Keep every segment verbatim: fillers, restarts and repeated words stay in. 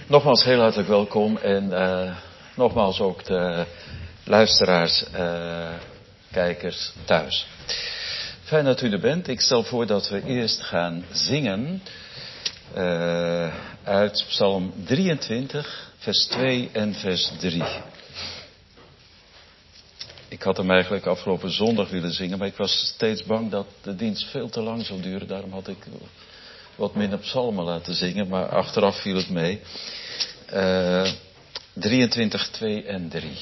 Nogmaals heel hartelijk welkom en uh, nogmaals ook de luisteraars, uh, kijkers thuis. Fijn dat u er bent. Ik stel voor dat we eerst gaan zingen uh, uit Psalm drieëntwintig, vers twee en vers drie. Ik had hem eigenlijk afgelopen zondag willen zingen, maar ik was steeds bang dat de dienst veel te lang zou duren. Daarom had ik wat minder psalmen laten zingen, maar achteraf viel het mee. Uh, drieëntwintig, twee en drie.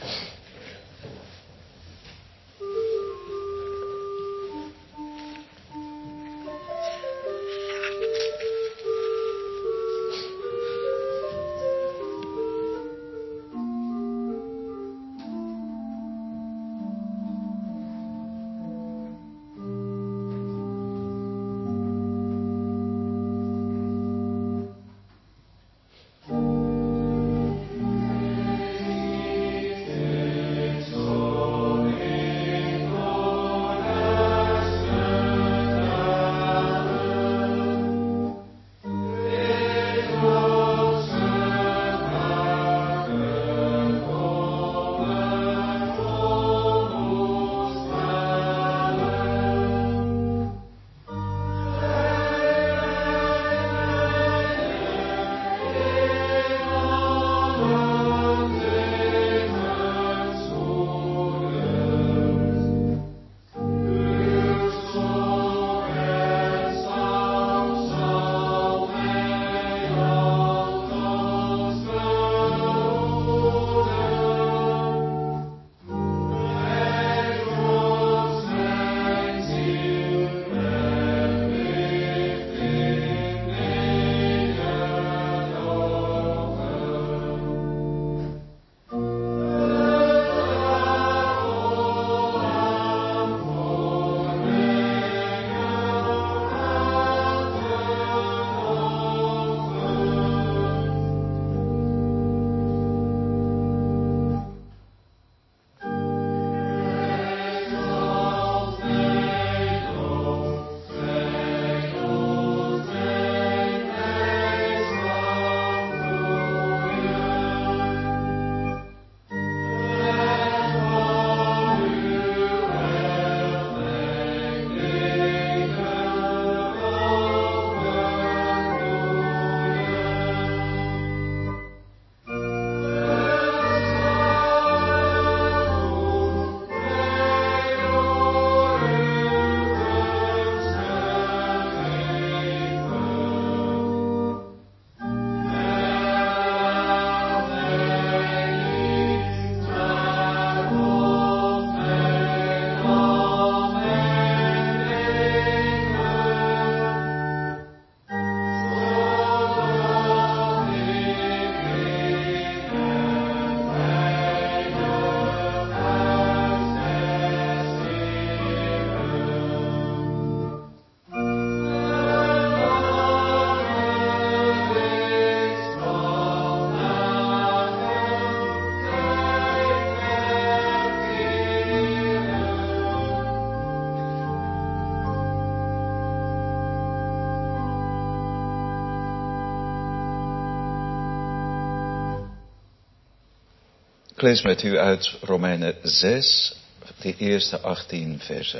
Ik lees met u uit Romeinen zes, de eerste achttien versen.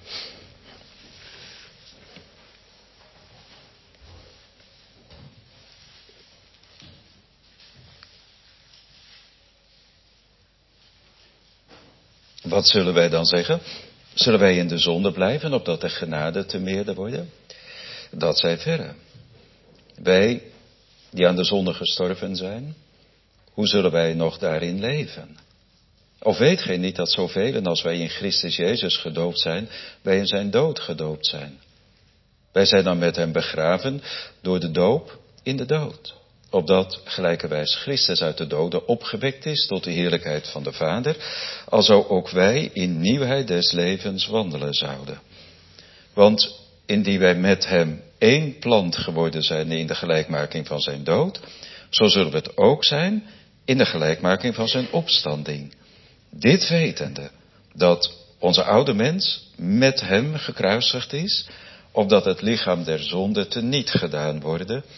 Wat zullen wij dan zeggen? Zullen wij in de zonde blijven, opdat de genade te meerder worden? Dat zij verre. Wij, die aan de zonde gestorven zijn, hoe zullen wij nog daarin leven? Of weet gij niet dat zoveel als wij in Christus Jezus gedoopt zijn, wij in zijn dood gedoopt zijn? Wij zijn dan met hem begraven door de doop in de dood. Opdat, gelijkerwijs Christus uit de doden opgewekt is tot de heerlijkheid van de Vader, alzo ook wij in nieuwheid des levens wandelen zouden. Want indien wij met hem één plant geworden zijn in de gelijkmaking van zijn dood, zo zullen we het ook zijn in de gelijkmaking van zijn opstanding. Dit wetende, dat onze oude mens met hem gekruisigd is, opdat het lichaam der zonde teniet gedaan worden,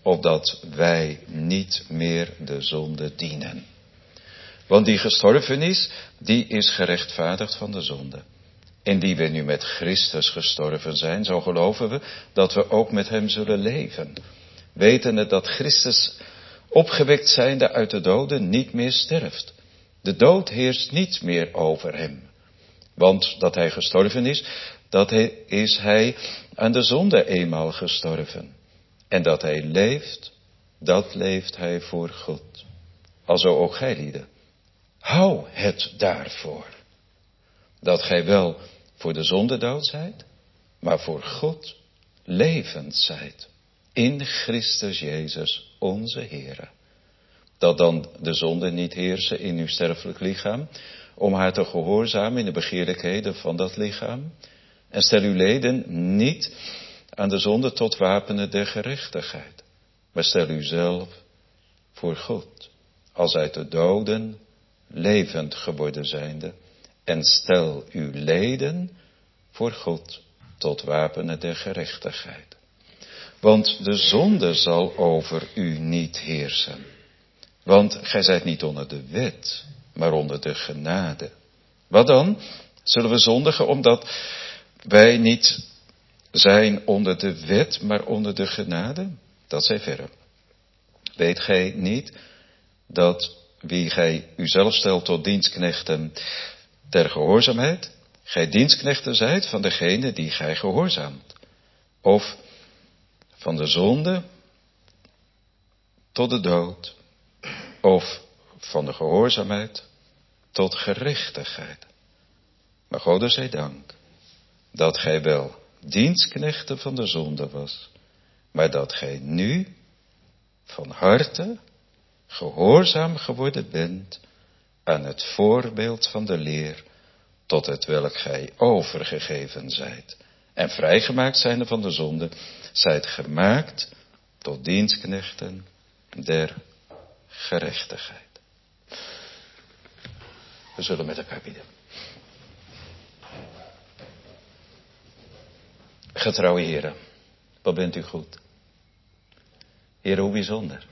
opdat wij niet meer de zonde dienen. Want die gestorven is, die is gerechtvaardigd van de zonde. Indien we nu met Christus gestorven zijn, zo geloven we dat we ook met hem zullen leven. Wetende dat Christus opgewekt zijnde uit de doden niet meer sterft. De dood heerst niet meer over hem. Want dat hij gestorven is, dat hij, is hij aan de zonde eenmaal gestorven. En dat hij leeft, dat leeft hij voor God. Alzo ook gij lieden. Hou het daarvoor. Dat gij wel voor de zonde dood zijt, maar voor God levend zijt. In Christus Jezus onze Heere. Dat dan de zonde niet heersen in uw sterfelijk lichaam, om haar te gehoorzamen in de begeerlijkheden van dat lichaam. En stel uw leden niet aan de zonde tot wapenen der gerechtigheid, maar stel u zelf voor God, als uit de doden levend geworden zijnde, en stel uw leden voor God tot wapenen der gerechtigheid. Want de zonde zal over u niet heersen. Want gij zijt niet onder de wet, maar onder de genade. Wat dan? Zullen we zondigen omdat wij niet zijn onder de wet, maar onder de genade? Dat zij verre. Weet gij niet dat wie gij uzelf stelt tot dienstknechten ter gehoorzaamheid, gij dienstknechten zijt van degene die gij gehoorzaamt? Of van de zonde tot de dood, of van de gehoorzaamheid tot gerechtigheid. Maar Gode zij dank, dat gij wel dienstknechten van de zonde was, maar dat gij nu van harte gehoorzaam geworden bent aan het voorbeeld van de leer, tot het welk gij overgegeven zijt. En vrijgemaakt zijnde van de zonde, zijt gemaakt tot dienstknechten der gerechtigheid. We zullen met elkaar bidden. Getrouwe heren, wat bent u goed. Heren, hoe bijzonder.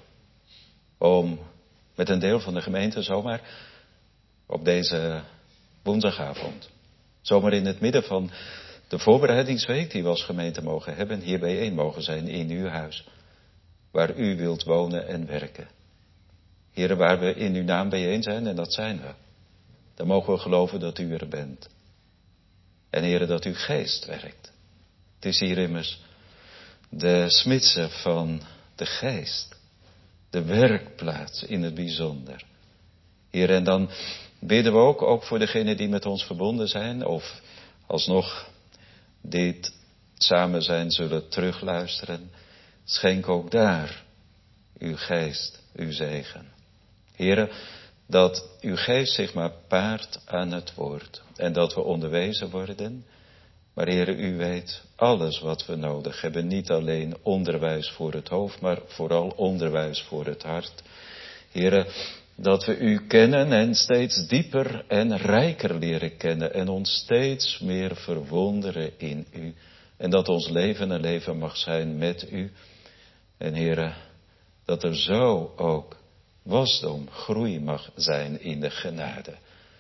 Om met een deel van de gemeente zomaar op deze woensdagavond, zomaar in het midden van de voorbereidingsweek die we als gemeente mogen hebben, hier bijeen mogen zijn in uw huis, waar u wilt wonen en werken. Heren, waar we in uw naam bijeen zijn, en dat zijn we, dan mogen we geloven dat u er bent. En heren, dat uw geest werkt. Het is hier immers de smidse van de geest, de werkplaats in het bijzonder. Heren, en dan bidden we ook, ook voor degenen die met ons verbonden zijn, of alsnog dit samen zijn zullen terugluisteren. Schenk ook daar uw geest, uw zegen. Heren, dat uw geest zich maar paart aan het woord. En dat we onderwezen worden. Maar Heren, u weet alles wat we nodig hebben. Niet alleen onderwijs voor het hoofd, maar vooral onderwijs voor het hart. Heren, dat we u kennen en steeds dieper en rijker leren kennen. En ons steeds meer verwonderen in u. En dat ons leven een leven mag zijn met u. En Heren, dat er zo ook wasdom, groei mag zijn in de genade.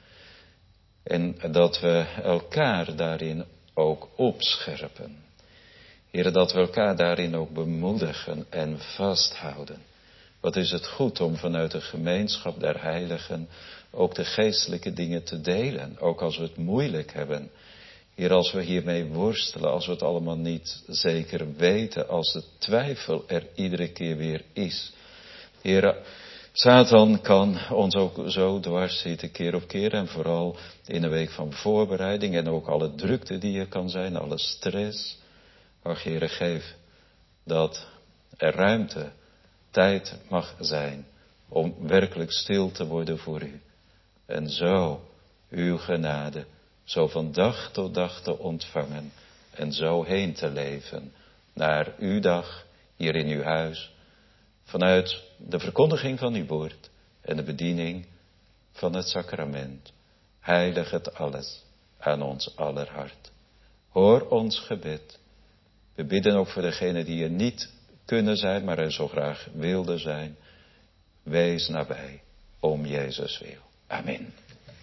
En dat we elkaar daarin ook opscherpen. Heren, dat we elkaar daarin ook bemoedigen en vasthouden. Wat is het goed om vanuit de gemeenschap der heiligen ook de geestelijke dingen te delen. Ook als we het moeilijk hebben. Heer, als we hiermee worstelen, als we het allemaal niet zeker weten, als de twijfel er iedere keer weer is. Heer, Satan kan ons ook zo dwars zitten keer op keer en vooral in een week van voorbereiding en ook alle drukte die er kan zijn, alle stress. Ach, Heer, geef dat er ruimte, tijd mag zijn om werkelijk stil te worden voor u. En zo uw genade, zo van dag tot dag te ontvangen en zo heen te leven naar uw dag hier in uw huis. Vanuit de verkondiging van uw woord en de bediening van het sacrament. Heilig het alles aan ons aller hart. Hoor ons gebed. We bidden ook voor degenen die er niet kunnen zijn, maar er zo graag wilde zijn. Wees nabij, om Jezus wil. Amen.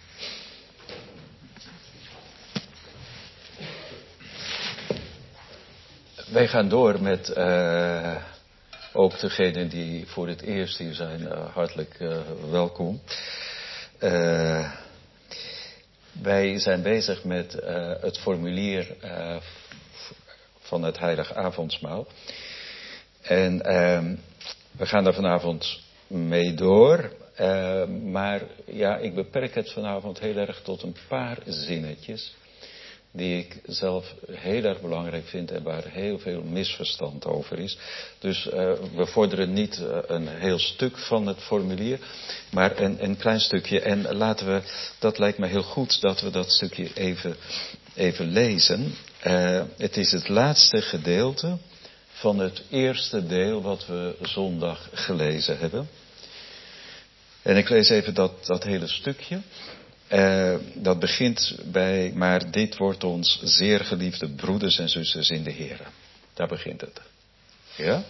Wij gaan door met uh, ook degenen die voor het eerst hier zijn, uh, hartelijk uh, welkom. Uh, wij zijn bezig met uh, het formulier uh, van het Heilig Avondmaal. En uh, we gaan daar vanavond mee door. Uh, maar ja, ik beperk het vanavond heel erg tot een paar zinnetjes. Die ik zelf heel erg belangrijk vind en waar heel veel misverstand over is. Dus uh, we vorderen niet uh, een heel stuk van het formulier, maar een, een klein stukje. En laten we, dat lijkt me heel goed, dat we dat stukje even, even lezen. Uh, het is het laatste gedeelte van het eerste deel wat we zondag gelezen hebben. En ik lees even dat, dat hele stukje. Uh, dat begint bij, maar dit wordt ons zeer geliefde broeders en zusters in de Heer. Daar begint het. Ja?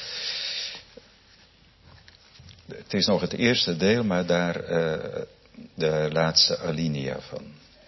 Het is nog het eerste deel, maar daar uh, de laatste alinea van.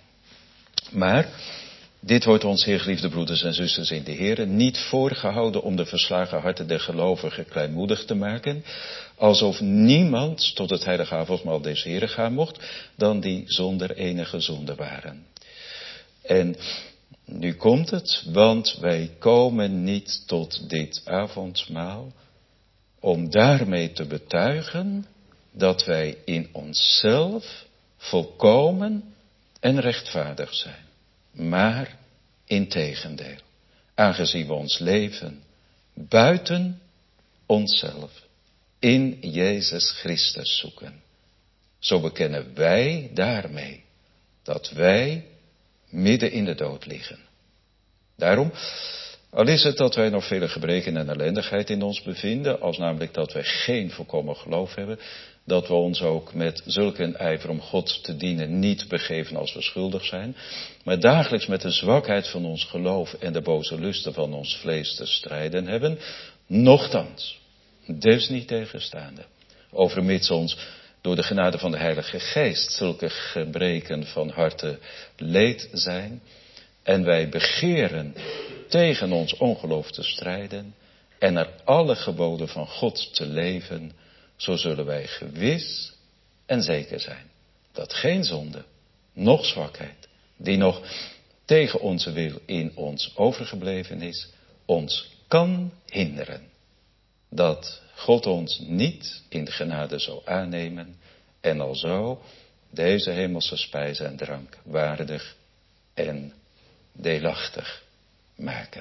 Maar dit wordt ons zeer geliefde broeders en zusters in de Heer niet voorgehouden om de verslagen harten der gelovigen kleinmoedig te maken, alsof niemand tot het heilige avondmaal des Heren gaan mocht, dan die zonder enige zonde waren. En nu komt het, want wij komen niet tot dit avondmaal om daarmee te betuigen dat wij in onszelf volkomen en rechtvaardig zijn. Maar integendeel, aangezien we ons leven buiten onszelf in Jezus Christus zoeken, zo bekennen wij daarmee dat wij midden in de dood liggen. Daarom, al is het dat wij nog vele gebreken en ellendigheid in ons bevinden, als namelijk dat wij geen volkomen geloof hebben, dat we ons ook met zulk een ijver om God te dienen niet begeven als we schuldig zijn, maar dagelijks met de zwakheid van ons geloof en de boze lusten van ons vlees te strijden hebben, nochtans, desniettegenstaande, overmits ons door de genade van de Heilige Geest zulke gebreken van harte leed zijn, en wij begeren tegen ons ongeloof te strijden en naar alle geboden van God te leven, zo zullen wij gewis en zeker zijn dat geen zonde, noch zwakheid, die nog tegen onze wil in ons overgebleven is, ons kan hinderen. Dat God ons niet in de genade zou aannemen en alzo deze hemelse spijs en drank waardig en deelachtig maken.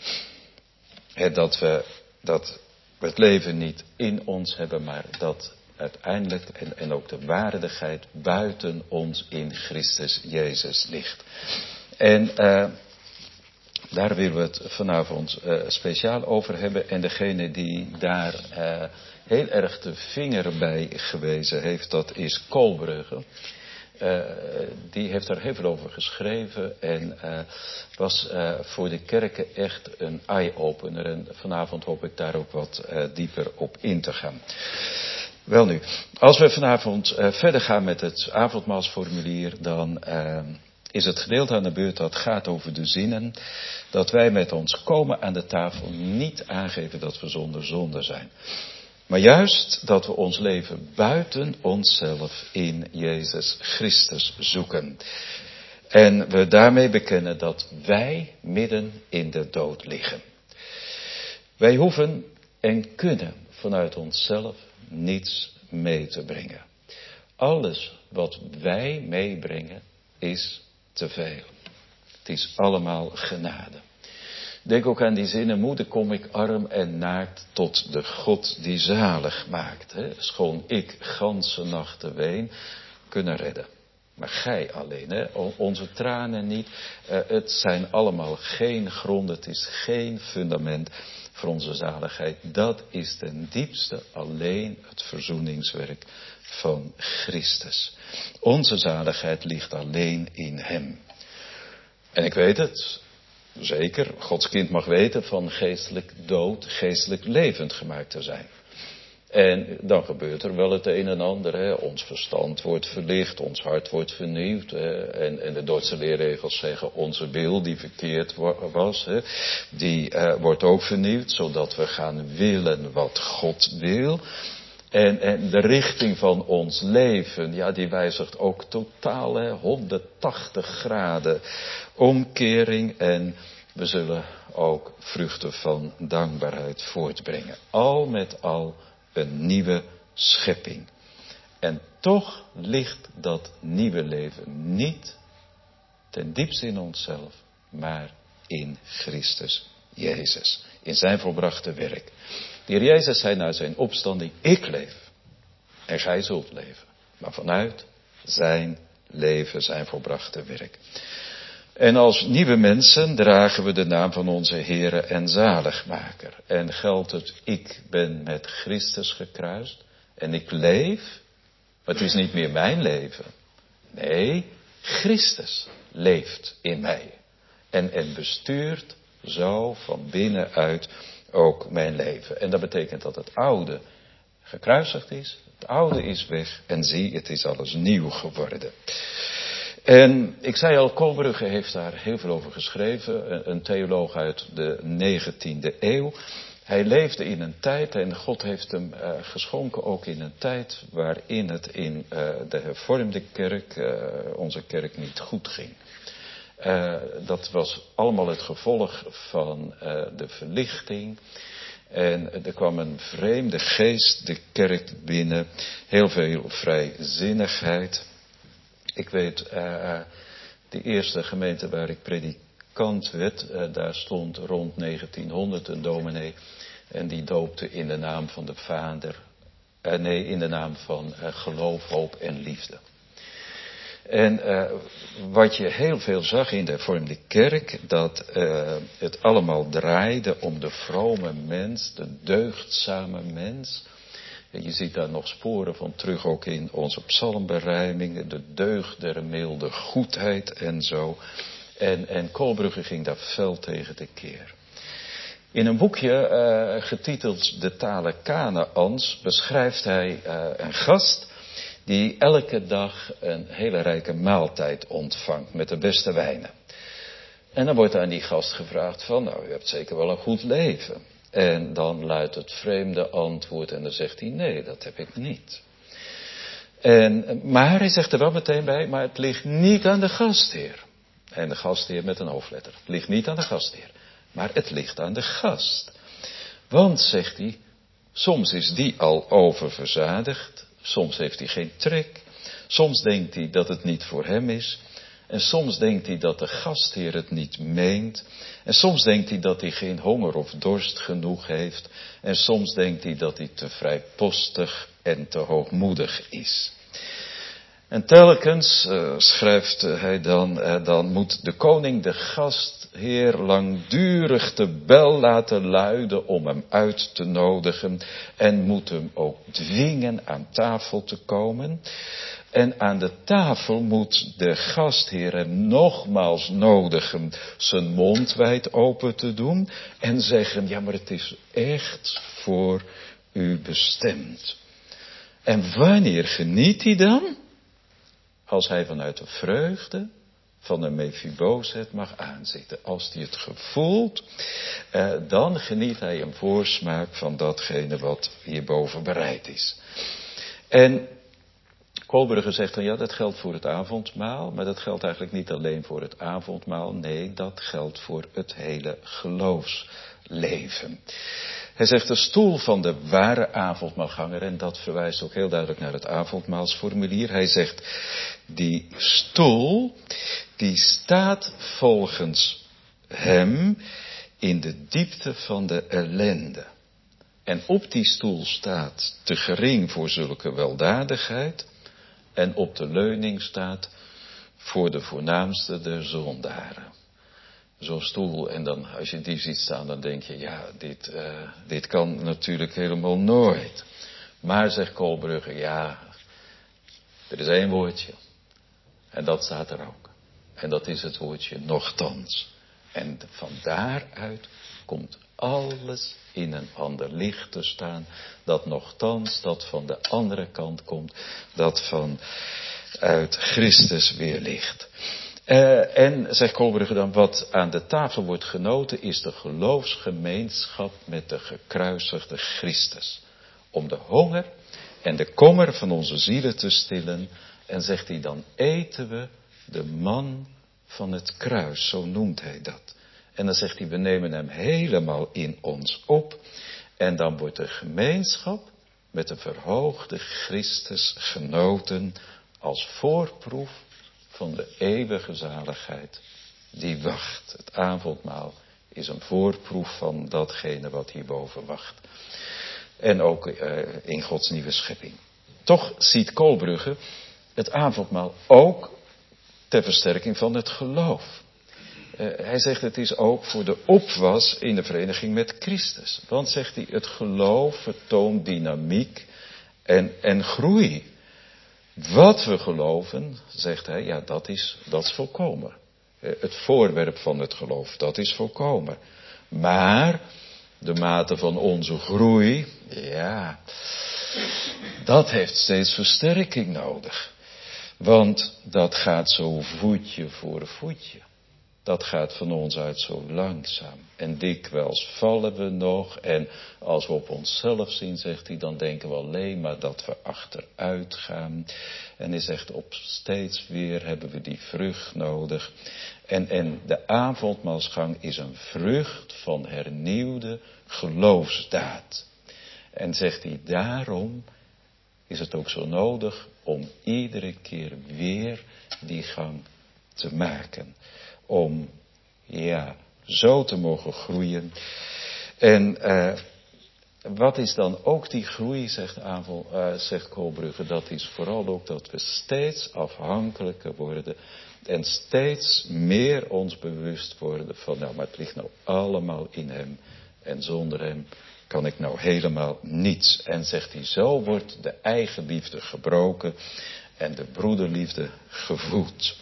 He, dat we dat we het leven niet in ons hebben, maar dat uiteindelijk en, en ook de waardigheid buiten ons in Christus Jezus ligt. En uh, daar willen we het vanavond uh, speciaal over hebben. En degene die daar uh, heel erg de vinger bij gewezen heeft, dat is Kolbrugge. Uh, die heeft daar heel veel over geschreven en uh, was uh, voor de kerken echt een eye-opener. En vanavond hoop ik daar ook wat uh, dieper op in te gaan. Wel nu, als we vanavond uh, verder gaan met het avondmaalsformulier, dan uh, is het gedeelte aan de beurt dat gaat over de zinnen, dat wij met ons komen aan de tafel niet aangeven dat we zonder zonde zijn. Maar juist dat we ons leven buiten onszelf in Jezus Christus zoeken. En we daarmee bekennen dat wij midden in de dood liggen. Wij hoeven en kunnen vanuit onszelf niets mee te brengen. Alles wat wij meebrengen is te veel. Het is allemaal genade. Denk ook aan die zinnen, moeder kom ik arm en naakt tot de God die zalig maakt. Hè? Schoon ik ganse nachten ween kunnen redden. Maar gij alleen, hè? Onze tranen niet. Uh, het zijn allemaal geen grond, het is geen fundament voor onze zaligheid. Dat is ten diepste alleen het verzoeningswerk van Christus. Onze zaligheid ligt alleen in hem. En ik weet het. Zeker, Gods kind mag weten van geestelijk dood, geestelijk levend gemaakt te zijn. En dan gebeurt er wel het een en ander. Hè. Ons verstand wordt verlicht, ons hart wordt vernieuwd. Hè. En, en de Duitse leerregels zeggen onze wil die verkeerd was, hè, die uh, wordt ook vernieuwd. Zodat we gaan willen wat God wil. En, en de richting van ons leven, ja, die wijzigt ook totaal, hè, honderdtachtig graden omkering. En we zullen ook vruchten van dankbaarheid voortbrengen. Al met al een nieuwe schepping. En toch ligt dat nieuwe leven niet ten diepste in onszelf, maar in Christus Jezus. In zijn volbrachte werk. De Heer Jezus zei na zijn opstanding, ik leef en gij zult leven. Maar vanuit zijn leven, zijn volbrachte werk. En als nieuwe mensen dragen we de naam van onze Heere en Zaligmaker. En geldt het, ik ben met Christus gekruist en ik leef, maar het is niet meer mijn leven. Nee, Christus leeft in mij. En, en bestuurt zo van binnenuit ook mijn leven. En dat betekent dat het oude gekruisigd is. Het oude is weg en zie, het is alles nieuw geworden. En ik zei al, Kolbrugge heeft daar heel veel over geschreven. Een theoloog uit de negentiende eeuw. Hij leefde in een tijd en God heeft hem uh, geschonken ook in een tijd waarin het in uh, de hervormde kerk, uh, onze kerk, niet goed ging. Uh, dat was allemaal het gevolg van uh, de verlichting. En er kwam een vreemde geest de kerk binnen. Heel veel vrijzinnigheid. Ik weet, uh, de eerste gemeente waar ik predikant werd, uh, daar stond rond negentienhonderd een dominee. En die doopte in de naam van de Vader, uh, nee, in de naam van uh, geloof, hoop en liefde. En uh, wat je heel veel zag in de hervormde kerk, dat uh, het allemaal draaide om de vrome mens, de deugdzame mens. En je ziet daar nog sporen van terug ook in onze psalmberijmingen, de deugd der milde goedheid en zo. En, en Kolbrugge ging daar fel tegen de keer. In een boekje uh, getiteld De Tale Kanaans beschrijft hij uh, een gast die elke dag een hele rijke maaltijd ontvangt met de beste wijnen. En dan wordt aan die gast gevraagd van, nou, u hebt zeker wel een goed leven. En dan luidt het vreemde antwoord en dan zegt hij, nee, dat heb ik niet. En, maar hij zegt er wel meteen bij, maar het ligt niet aan de gastheer. En de gastheer met een hoofdletter. Het ligt niet aan de gastheer, maar het ligt aan de gast. Want, zegt hij, soms is die al oververzadigd. Soms heeft hij geen trek. Soms denkt hij dat het niet voor hem is. En soms denkt hij dat de gastheer het niet meent. En soms denkt hij dat hij geen honger of dorst genoeg heeft. En soms denkt hij dat hij te vrijpostig en te hoogmoedig is. En telkens, uh, schrijft hij dan, uh, dan moet de koning de gastheer langdurig de bel laten luiden om hem uit te nodigen. En moet hem ook dwingen aan tafel te komen. En aan de tafel moet de gastheer hem nogmaals nodigen zijn mond wijd open te doen. En zeggen, ja, maar het is echt voor u bestemd. En wanneer geniet hij dan? Als hij vanuit de vreugde van een Mephibozet mag aanzitten. Als hij het gevoelt, eh, dan geniet hij een voorsmaak van datgene wat hierboven bereid is. En Kolbrugge zegt dan, ja, dat geldt voor het avondmaal. Maar dat geldt eigenlijk niet alleen voor het avondmaal. Nee, dat geldt voor het hele geloofsleven. Hij zegt de stoel van de ware avondmaalganger, en dat verwijst ook heel duidelijk naar het avondmaalsformulier. Hij zegt, die stoel, die staat volgens hem in de diepte van de ellende. En op die stoel staat te gering voor zulke weldadigheid. En op de leuning staat voor de voornaamste der zondaren. Zo'n stoel, en dan als je die ziet staan, dan denk je, ja, dit, uh, dit kan natuurlijk helemaal nooit. Maar, zegt Kolbrugge, ja, er is één woordje. En dat staat er ook. En dat is het woordje nochtans. En van daaruit komt alles in een ander licht te staan. Dat nochtans dat van de andere kant komt. Dat van uit Christus weer ligt. Uh, en, zegt Kolbrugge dan, wat aan de tafel wordt genoten is de geloofsgemeenschap met de gekruisigde Christus. Om de honger en de kommer van onze zielen te stillen. En zegt hij, dan eten we de man van het kruis, zo noemt hij dat. En dan zegt hij, we nemen hem helemaal in ons op. En dan wordt de gemeenschap met de verhoogde Christus genoten als voorproef van de eeuwige zaligheid die wacht. Het avondmaal is een voorproef van datgene wat hierboven wacht. En ook uh, in Gods nieuwe schepping. Toch ziet Kolbrugge het avondmaal ook ter versterking van het geloof. Uh, hij zegt het is ook voor de opwas in de vereniging met Christus. Want, zegt hij, het geloof vertoont dynamiek en, en groei. Wat we geloven, zegt hij, ja, dat is, dat is volkomen. Het voorwerp van het geloof, dat is volkomen. Maar de mate van onze groei, ja, dat heeft steeds versterking nodig. Want dat gaat zo voetje voor voetje. Dat gaat van ons uit zo langzaam. En dikwijls vallen we nog. En als we op onszelf zien, zegt hij, dan denken we alleen maar dat we achteruit gaan. En hij zegt, op steeds weer hebben we die vrucht nodig. En, en de avondmaalsgang is een vrucht van hernieuwde geloofsdaad. En zegt hij, daarom is het ook zo nodig om iedere keer weer die gang te maken. Om, ja, zo te mogen groeien. En uh, wat is dan ook die groei, zegt, Avel, uh, zegt Kolbrugge, dat is vooral ook dat we steeds afhankelijker worden. En steeds meer ons bewust worden van, nou, maar het ligt nou allemaal in hem. En zonder hem kan ik nou helemaal niets. En zegt hij, zo wordt de eigenliefde gebroken en de broederliefde gevoed.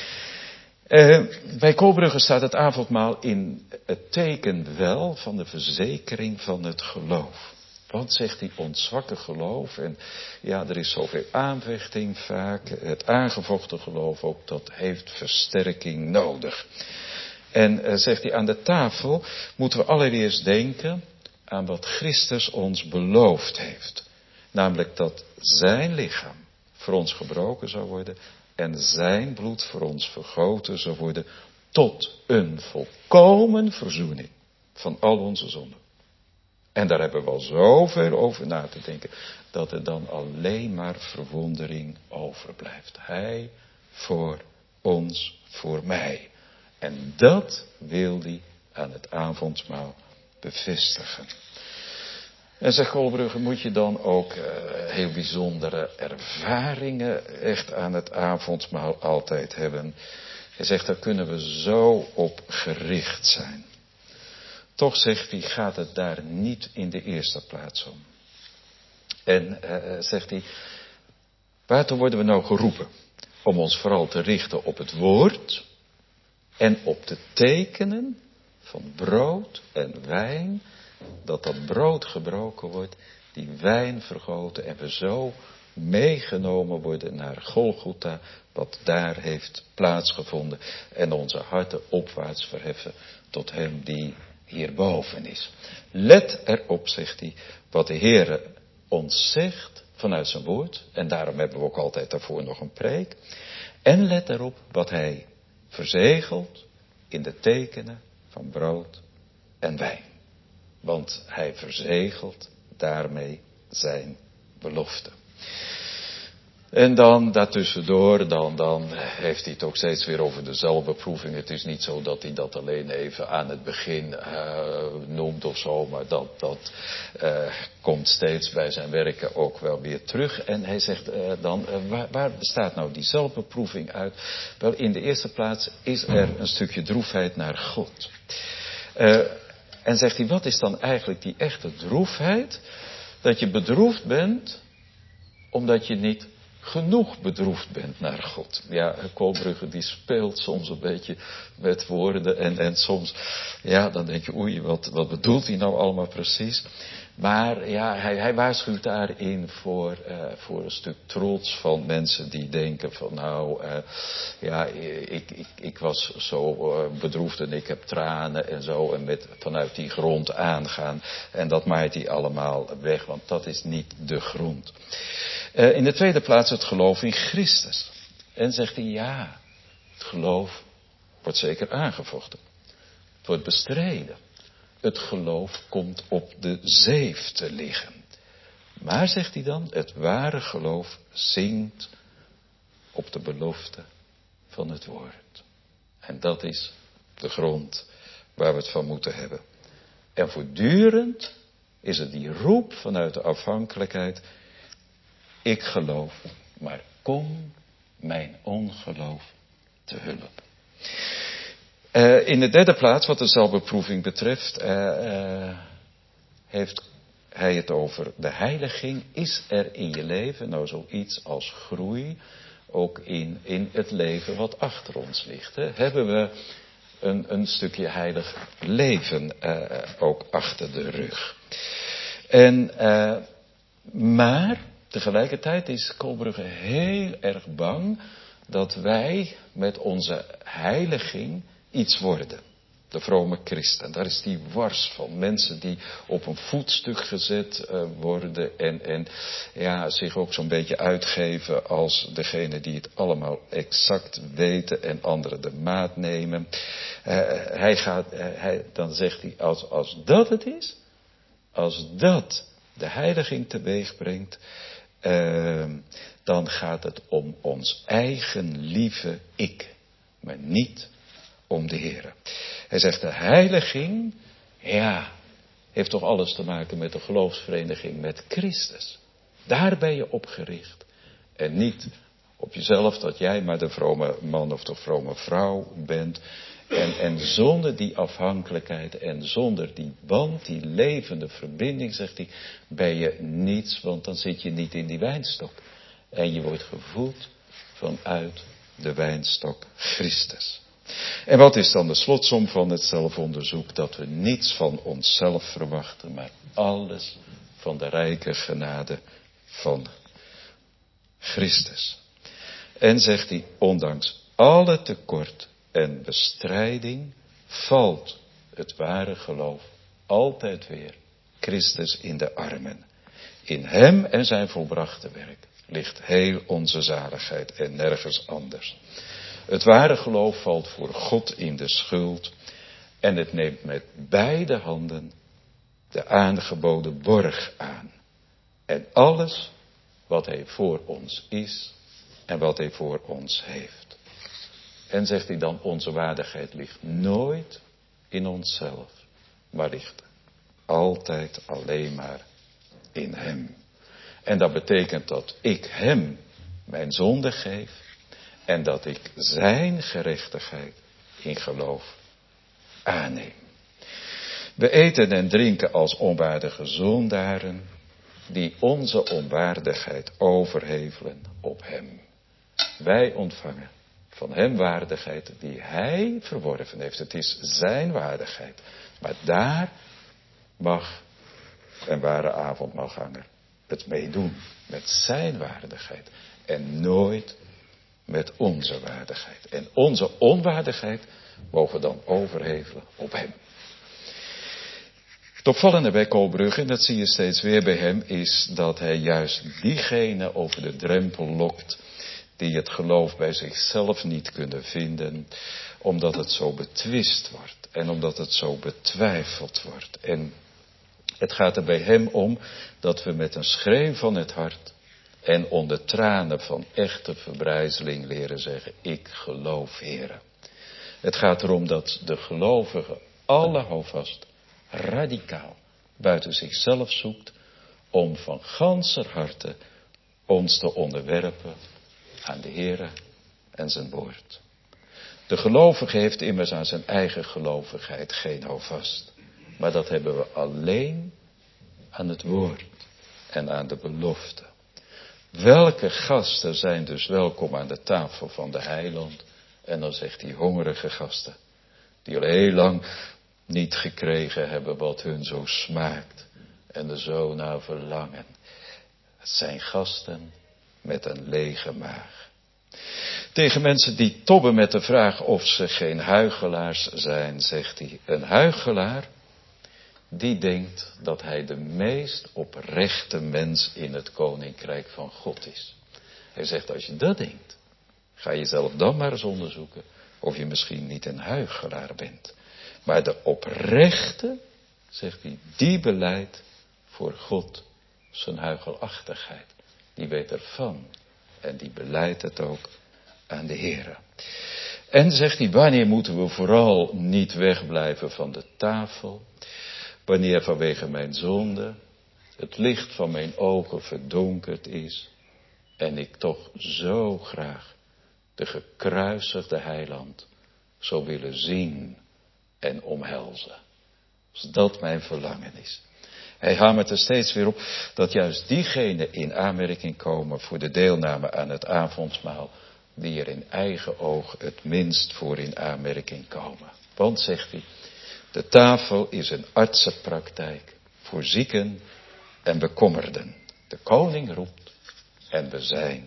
Uh, bij Kolbrugge staat het avondmaal in het teken wel van de verzekering van het geloof. Want, zegt hij, ons zwakke geloof, en ja, er is zoveel aanvechting vaak, het aangevochten geloof ook, dat heeft versterking nodig. En uh, zegt hij, aan de tafel moeten we allereerst denken aan wat Christus ons beloofd heeft. Namelijk dat zijn lichaam voor ons gebroken zou worden en zijn bloed voor ons vergoten zou worden tot een volkomen verzoening van al onze zonden. En daar hebben we al zoveel over na te denken, dat er dan alleen maar verwondering overblijft. Hij voor ons, voor mij. En dat wil hij aan het avondmaal bevestigen. En, zegt Kolbrugge, moet je dan ook uh, heel bijzondere ervaringen echt aan het avondmaal altijd hebben. Hij zegt, daar kunnen we zo op gericht zijn. Toch, zegt hij, gaat het daar niet in de eerste plaats om. En uh, zegt hij, waartoe worden we nou geroepen? Om ons vooral te richten op het woord en op de tekenen van brood en wijn. Dat dat brood gebroken wordt, die wijn vergoten en we zo meegenomen worden naar Golgotha, wat daar heeft plaatsgevonden. En onze harten opwaarts verheffen tot hem die hierboven is. Let erop, zegt hij, wat de Heere ons zegt vanuit zijn woord. En daarom hebben we ook altijd daarvoor nog een preek. En let erop wat hij verzegelt in de tekenen van brood en wijn. Want hij verzegelt daarmee zijn belofte. En dan daartussendoor, dan, dan heeft hij het ook steeds weer over de zelfbeproeving. Het is niet zo dat hij dat alleen even aan het begin uh, noemt of zo. Maar dat, dat uh, komt steeds bij zijn werken ook wel weer terug. En hij zegt uh, dan, uh, waar, waar bestaat nou die zelfbeproeving uit? Wel, in de eerste plaats is er een stukje droefheid naar God. Uh, En zegt hij, wat is dan eigenlijk die echte droefheid? Dat je bedroefd bent, omdat je niet genoeg bedroefd bent naar God. Ja, Koolbrugge die speelt soms een beetje met woorden en, en soms, ja, dan denk je, oei, wat, wat bedoelt hij nou allemaal precies? Maar ja, hij, hij waarschuwt daarin voor, uh, voor een stuk trots van mensen die denken van nou, uh, ja, ik, ik, ik was zo uh, bedroefd en ik heb tranen en zo en met vanuit die grond aangaan en dat maait hij allemaal weg, want dat is niet de grond. Uh, in de tweede plaats het geloof in Christus. En zegt hij ja, het geloof wordt zeker aangevochten. Het wordt bestreden. Het geloof komt op de zeef te liggen. Maar, zegt hij dan, het ware geloof zingt op de belofte van het woord. En dat is de grond waar we het van moeten hebben. En voortdurend is het die roep vanuit de afhankelijkheid. Ik geloof, maar kom mijn ongeloof te hulp. Uh, in de derde plaats, wat de zelfbeproeving betreft, uh, uh, heeft hij het over de heiliging. Is er in je leven nou zoiets als groei, ook in, in het leven wat achter ons ligt? Hè? Hebben we een, een stukje heilig leven uh, ook achter de rug? En, uh, maar tegelijkertijd is Koolbrugge heel erg bang dat wij met onze heiliging iets worden. De vrome christen. Daar is die wars van. Mensen die op een voetstuk gezet uh, worden. En, en ja, zich ook zo'n beetje uitgeven als degene die het allemaal exact weten. En anderen de maat nemen. Uh, hij gaat, uh, hij, dan zegt hij, als, als dat het is. Als dat de heiliging teweeg brengt. Uh, dan gaat het om ons eigen lieve ik. Maar niet om de Heere. Hij zegt de heiliging, ja, heeft toch alles te maken met de geloofsvereniging met Christus. Daar ben je op gericht. En niet op jezelf dat jij maar de vrome man of de vrome vrouw bent. En, en zonder die afhankelijkheid en zonder die band, die levende verbinding, zegt hij, ben je niets, want dan zit je niet in die wijnstok. En je wordt gevoed vanuit de wijnstok Christus. En wat is dan de slotsom van het zelfonderzoek? Dat we niets van onszelf verwachten, maar alles van de rijke genade van Christus. En zegt hij, ondanks alle tekort en bestrijding valt het ware geloof altijd weer Christus in de armen. In hem en zijn volbrachte werk ligt heel onze zaligheid en nergens anders. Het ware geloof valt voor God in de schuld en het neemt met beide handen de aangeboden borg aan. En alles wat hij voor ons is en wat hij voor ons heeft. En zegt hij dan, onze waardigheid ligt nooit in onszelf, maar ligt altijd alleen maar in hem. En dat betekent dat ik hem mijn zonde geef en dat ik zijn gerechtigheid in geloof aanneem. We eten en drinken als onwaardige zondaren die onze onwaardigheid overhevelen op hem. Wij ontvangen van hem waardigheid die hij verworven heeft. Het is zijn waardigheid. Maar daar mag een ware avondmaalganger het meedoen met zijn waardigheid en nooit met onze waardigheid. En onze onwaardigheid mogen we dan overhevelen op hem. Het opvallende bij Koolbrugge, en dat zie je steeds weer bij hem, is dat hij juist diegene over de drempel lokt die het geloof bij zichzelf niet kunnen vinden, omdat het zo betwist wordt en omdat het zo betwijfeld wordt. En het gaat er bij hem om dat we met een schreeuw van het hart en onder tranen van echte verbrijzeling leren zeggen, ik geloof, Heere. Het gaat erom dat de gelovige alle houvast radicaal buiten zichzelf zoekt om van ganser harte ons te onderwerpen aan de Heere en zijn woord. De gelovige heeft immers aan zijn eigen gelovigheid geen houvast. Maar dat hebben we alleen aan het woord en aan de belofte. Welke gasten zijn dus welkom aan de tafel van de heiland? En dan zegt hij hongerige gasten. Die al heel lang niet gekregen hebben wat hun zo smaakt. En er zo naar verlangen. Het zijn gasten met een lege maag. Tegen mensen die tobben met de vraag of ze geen huichelaars zijn, zegt hij. Een huichelaar, die denkt dat hij de meest oprechte mens in het koninkrijk van God is. Hij zegt, als je dat denkt, ga jezelf dan maar eens onderzoeken of je misschien niet een huichelaar bent. Maar de oprechte, zegt hij, die belijdt voor God zijn huichelachtigheid. Die weet ervan en die belijdt het ook aan de Heere. En zegt hij, wanneer moeten we vooral niet wegblijven van de tafel? Wanneer vanwege mijn zonde het licht van mijn ogen verdonkerd is en ik toch zo graag de gekruisigde heiland zou willen zien en omhelzen. Als dat mijn verlangen is. Hij hamert er steeds weer op dat juist diegenen in aanmerking komen voor de deelname aan het avondmaal die er in eigen oog het minst voor in aanmerking komen. Want, zegt hij, de tafel is een artsenpraktijk voor zieken en bekommerden. De koning roept en we zijn.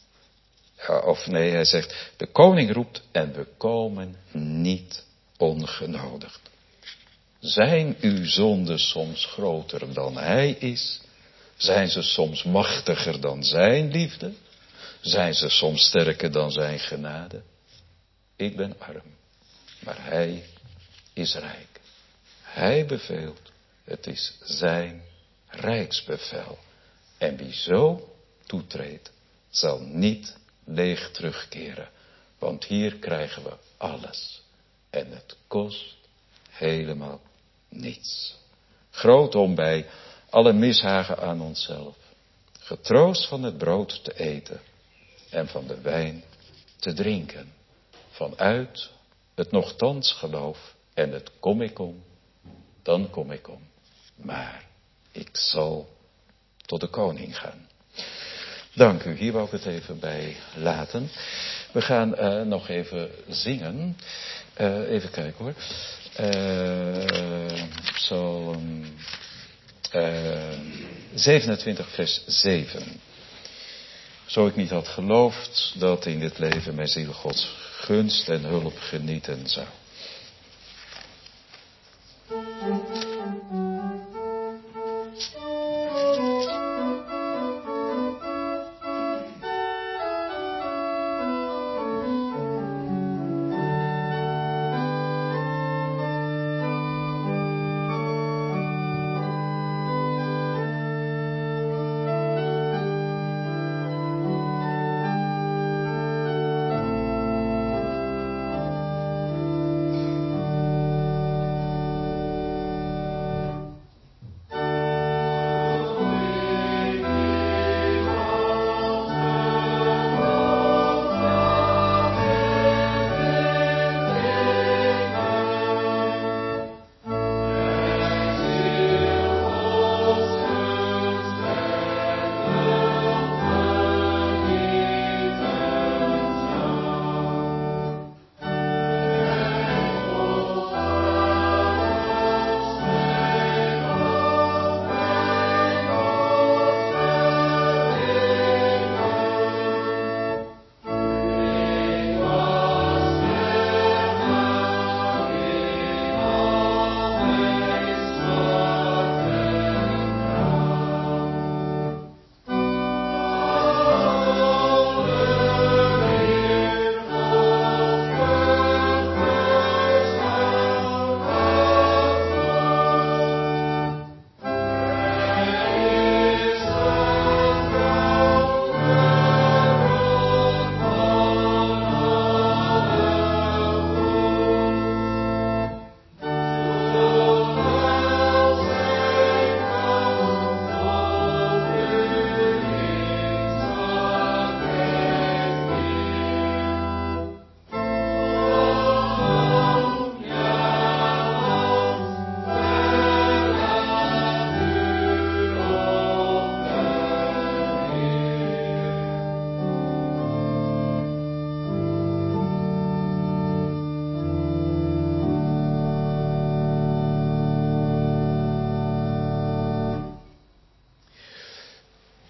Ja, of nee, hij zegt, de koning roept en we komen niet ongenodigd. Zijn uw zonden soms groter dan hij is? Zijn ze soms machtiger dan zijn liefde? Zijn ze soms sterker dan zijn genade? Ik ben arm, maar hij is rijk. Hij beveelt, het is zijn rijksbevel. En wie zo toetreedt, zal niet leeg terugkeren. Want hier krijgen we alles. En het kost helemaal niets. Grootom bij alle mishagen aan onszelf. Getroost van het brood te eten en van de wijn te drinken. Vanuit het nochtans geloof en het kom ik om, dan kom ik om. Maar ik zal tot de koning gaan. Dank u, hier wou ik het even bij laten. We gaan uh, nog even zingen. Uh, even kijken hoor. Uh, Psalm uh, zevenentwintig vers zeven. Zo ik niet had geloofd dat in dit leven mijn ziel Gods gunst en hulp genieten zou.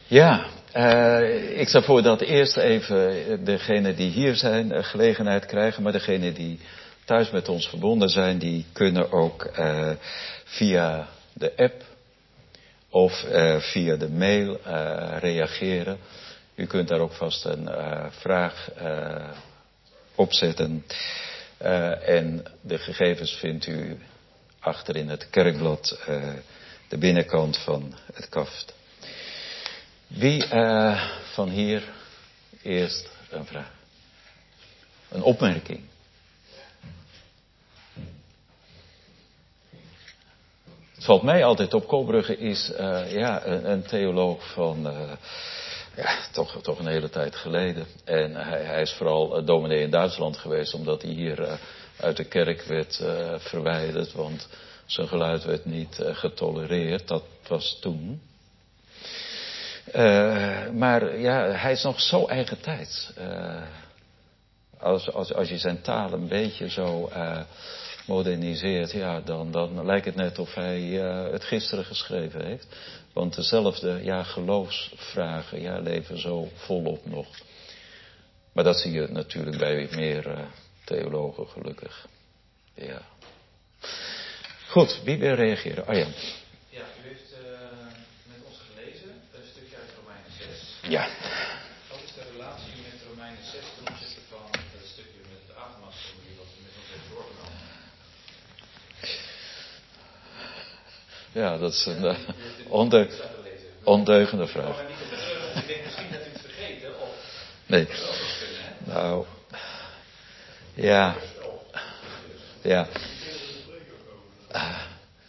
Ja, uh, ik stel voor dat eerst even degenen die hier zijn gelegenheid krijgen, maar degenen die thuis met ons verbonden zijn, die kunnen ook uh, via de app of uh, via de mail uh, reageren. U kunt daar ook vast een uh, vraag uh, opzetten. Uh, en de gegevens vindt u achter in het kerkblad, uh, de binnenkant van het kaft. Wie uh, van hier eerst een vraag? Een opmerking? Het valt mij altijd op, Koolbrugge is uh, ja, een, een theoloog van uh, ja, toch, toch een hele tijd geleden. En hij, hij is vooral uh, dominee in Duitsland geweest, omdat hij hier uh, uit de kerk werd uh, verwijderd, want zijn geluid werd niet uh, getolereerd. Dat was toen. Uh, maar ja, hij is nog zo eigen tijd. Uh, als, als, als je zijn taal een beetje zo uh, moderniseert, ja, dan, dan lijkt het net of hij uh, het gisteren geschreven heeft. Want dezelfde ja, geloofsvragen ja, leven zo volop nog. Maar dat zie je natuurlijk bij meer uh, theologen gelukkig. Ja. Goed, wie wil reageren? Arjan. Ja, u heeft uh, met ons gelezen een stukje uit Romeinen zes. Ja. Wat is de relatie met Romeinen zes ten opzichte van het stukje met het avondmaalsformulier wat u met ons heeft doorgenomen? Ja, dat is een uh, ondeug, ondeugende vraag. Ik denk misschien dat u het vergeten of... Nee. Nou, ja. Ja. Uh,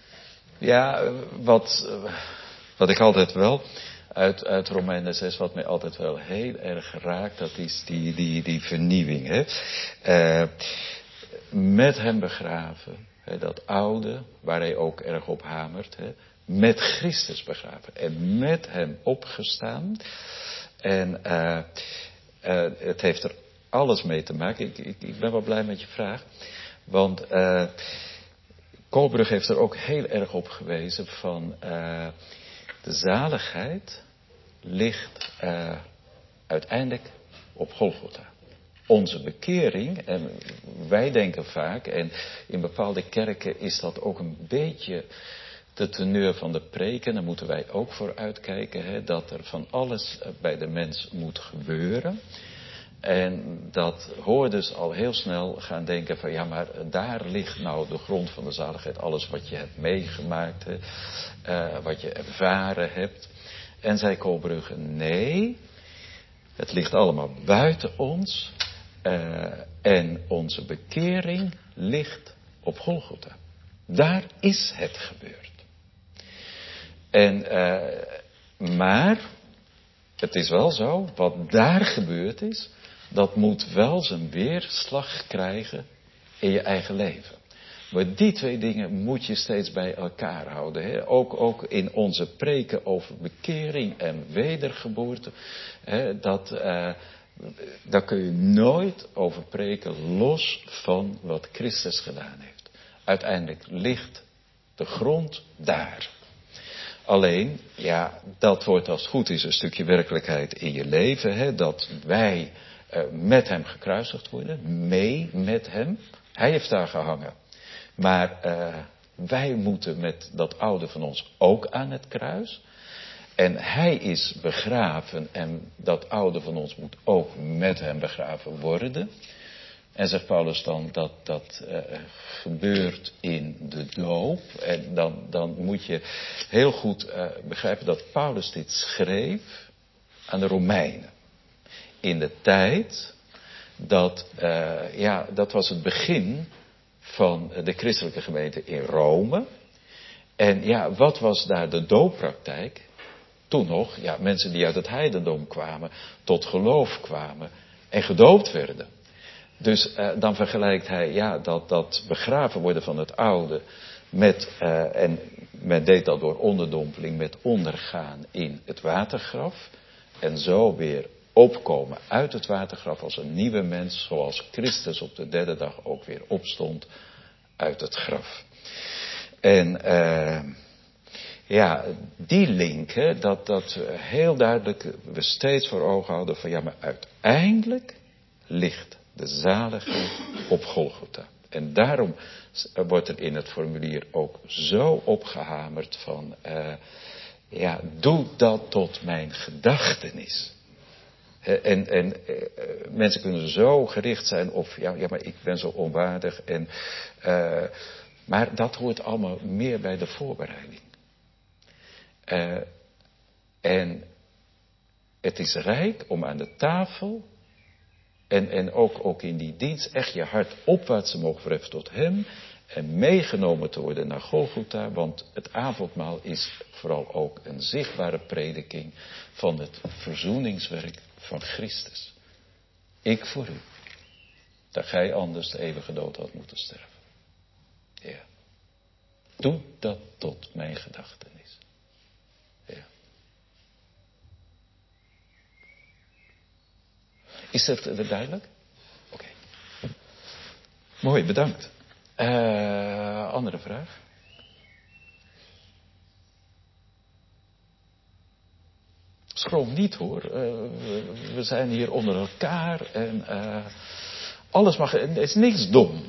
ja, wat, wat ik altijd wel uit, uit Romeinen zes, wat mij altijd wel heel erg raakt, dat is die, die, die vernieuwing. Hè? Uh, met hem begraven, hè, dat oude, waar hij ook erg op hamert, hè, met Christus begraven en met hem opgestaan. En uh, uh, het heeft er alles mee te maken. Ik, ik, ik ben wel blij met je vraag, want uh, Koolbrugge heeft er ook heel erg op gewezen van uh, de zaligheid ligt uh, uiteindelijk op Golgotha. Onze bekering, en wij denken vaak, en in bepaalde kerken is dat ook een beetje de teneur van de preken, daar moeten wij ook voor uitkijken, hè, dat er van alles bij de mens moet gebeuren. En dat hoorders al heel snel gaan denken van ja, maar daar ligt nou de grond van de zaligheid. Alles wat je hebt meegemaakt, hè, uh, wat je ervaren hebt. En zei Koolbrugge, nee, het ligt allemaal buiten ons. Uh, en onze bekering ligt op Golgotha. Daar is het gebeurd. En, uh, maar, het is wel zo, wat daar gebeurd is, dat moet wel zijn weerslag krijgen in je eigen leven. Maar die twee dingen moet je steeds bij elkaar houden. Hè? Ook, ook in onze preken over bekering en wedergeboorte. Hè? Dat, uh, daar kun je nooit over preken los van wat Christus gedaan heeft. Uiteindelijk ligt de grond daar. Alleen, ja, dat wordt als het goed is een stukje werkelijkheid in je leven. Hè? Dat wij uh, met hem gekruisigd worden, mee met hem. Hij heeft daar gehangen. Maar uh, wij moeten met dat oude van ons ook aan het kruis. En hij is begraven en dat oude van ons moet ook met hem begraven worden. En zegt Paulus dan dat dat uh, gebeurt in de doop. En dan, dan moet je heel goed uh, begrijpen dat Paulus dit schreef aan de Romeinen. In de tijd dat, uh, ja, dat was het begin van de christelijke gemeente in Rome. En ja, wat was daar de dooppraktijk? Toen nog, ja, mensen die uit het heidendom kwamen, tot geloof kwamen en gedoopt werden. Dus uh, dan vergelijkt hij, ja, dat, dat begraven worden van het oude met, uh, en men deed dat door onderdompeling, met ondergaan in het watergraf. En zo weer opkomen uit het watergraf als een nieuwe mens, zoals Christus op de derde dag ook weer opstond uit het graf. En uh, ja, die link, hè, dat, dat heel duidelijk we steeds voor ogen houden van ja, maar uiteindelijk ligt de zaligheid op Golgotha. En daarom wordt er in het formulier ook zo opgehamerd van, uh, ja, doe dat tot mijn gedachtenis. Uh, en en uh, mensen kunnen zo gericht zijn op, ja, ja, maar ik ben zo onwaardig. En, uh, maar dat hoort allemaal meer bij de voorbereiding. Uh, en het is rijk om aan de tafel en, en ook, ook in die dienst echt je hart opwaarts te mogen verheffen tot hem en meegenomen te worden naar Golgotha, want het avondmaal is vooral ook een zichtbare prediking van het verzoeningswerk van Christus. Ik voor u, dat gij anders de eeuwige dood had moeten sterven. Ja. Doe dat tot mijn gedachtenis. Ja. Is dat duidelijk? Oké. Okay. Mooi, bedankt. Uh, andere vraag? Schroom niet hoor. Uh, we, we zijn hier onder elkaar en uh, alles mag. Het is niks dom.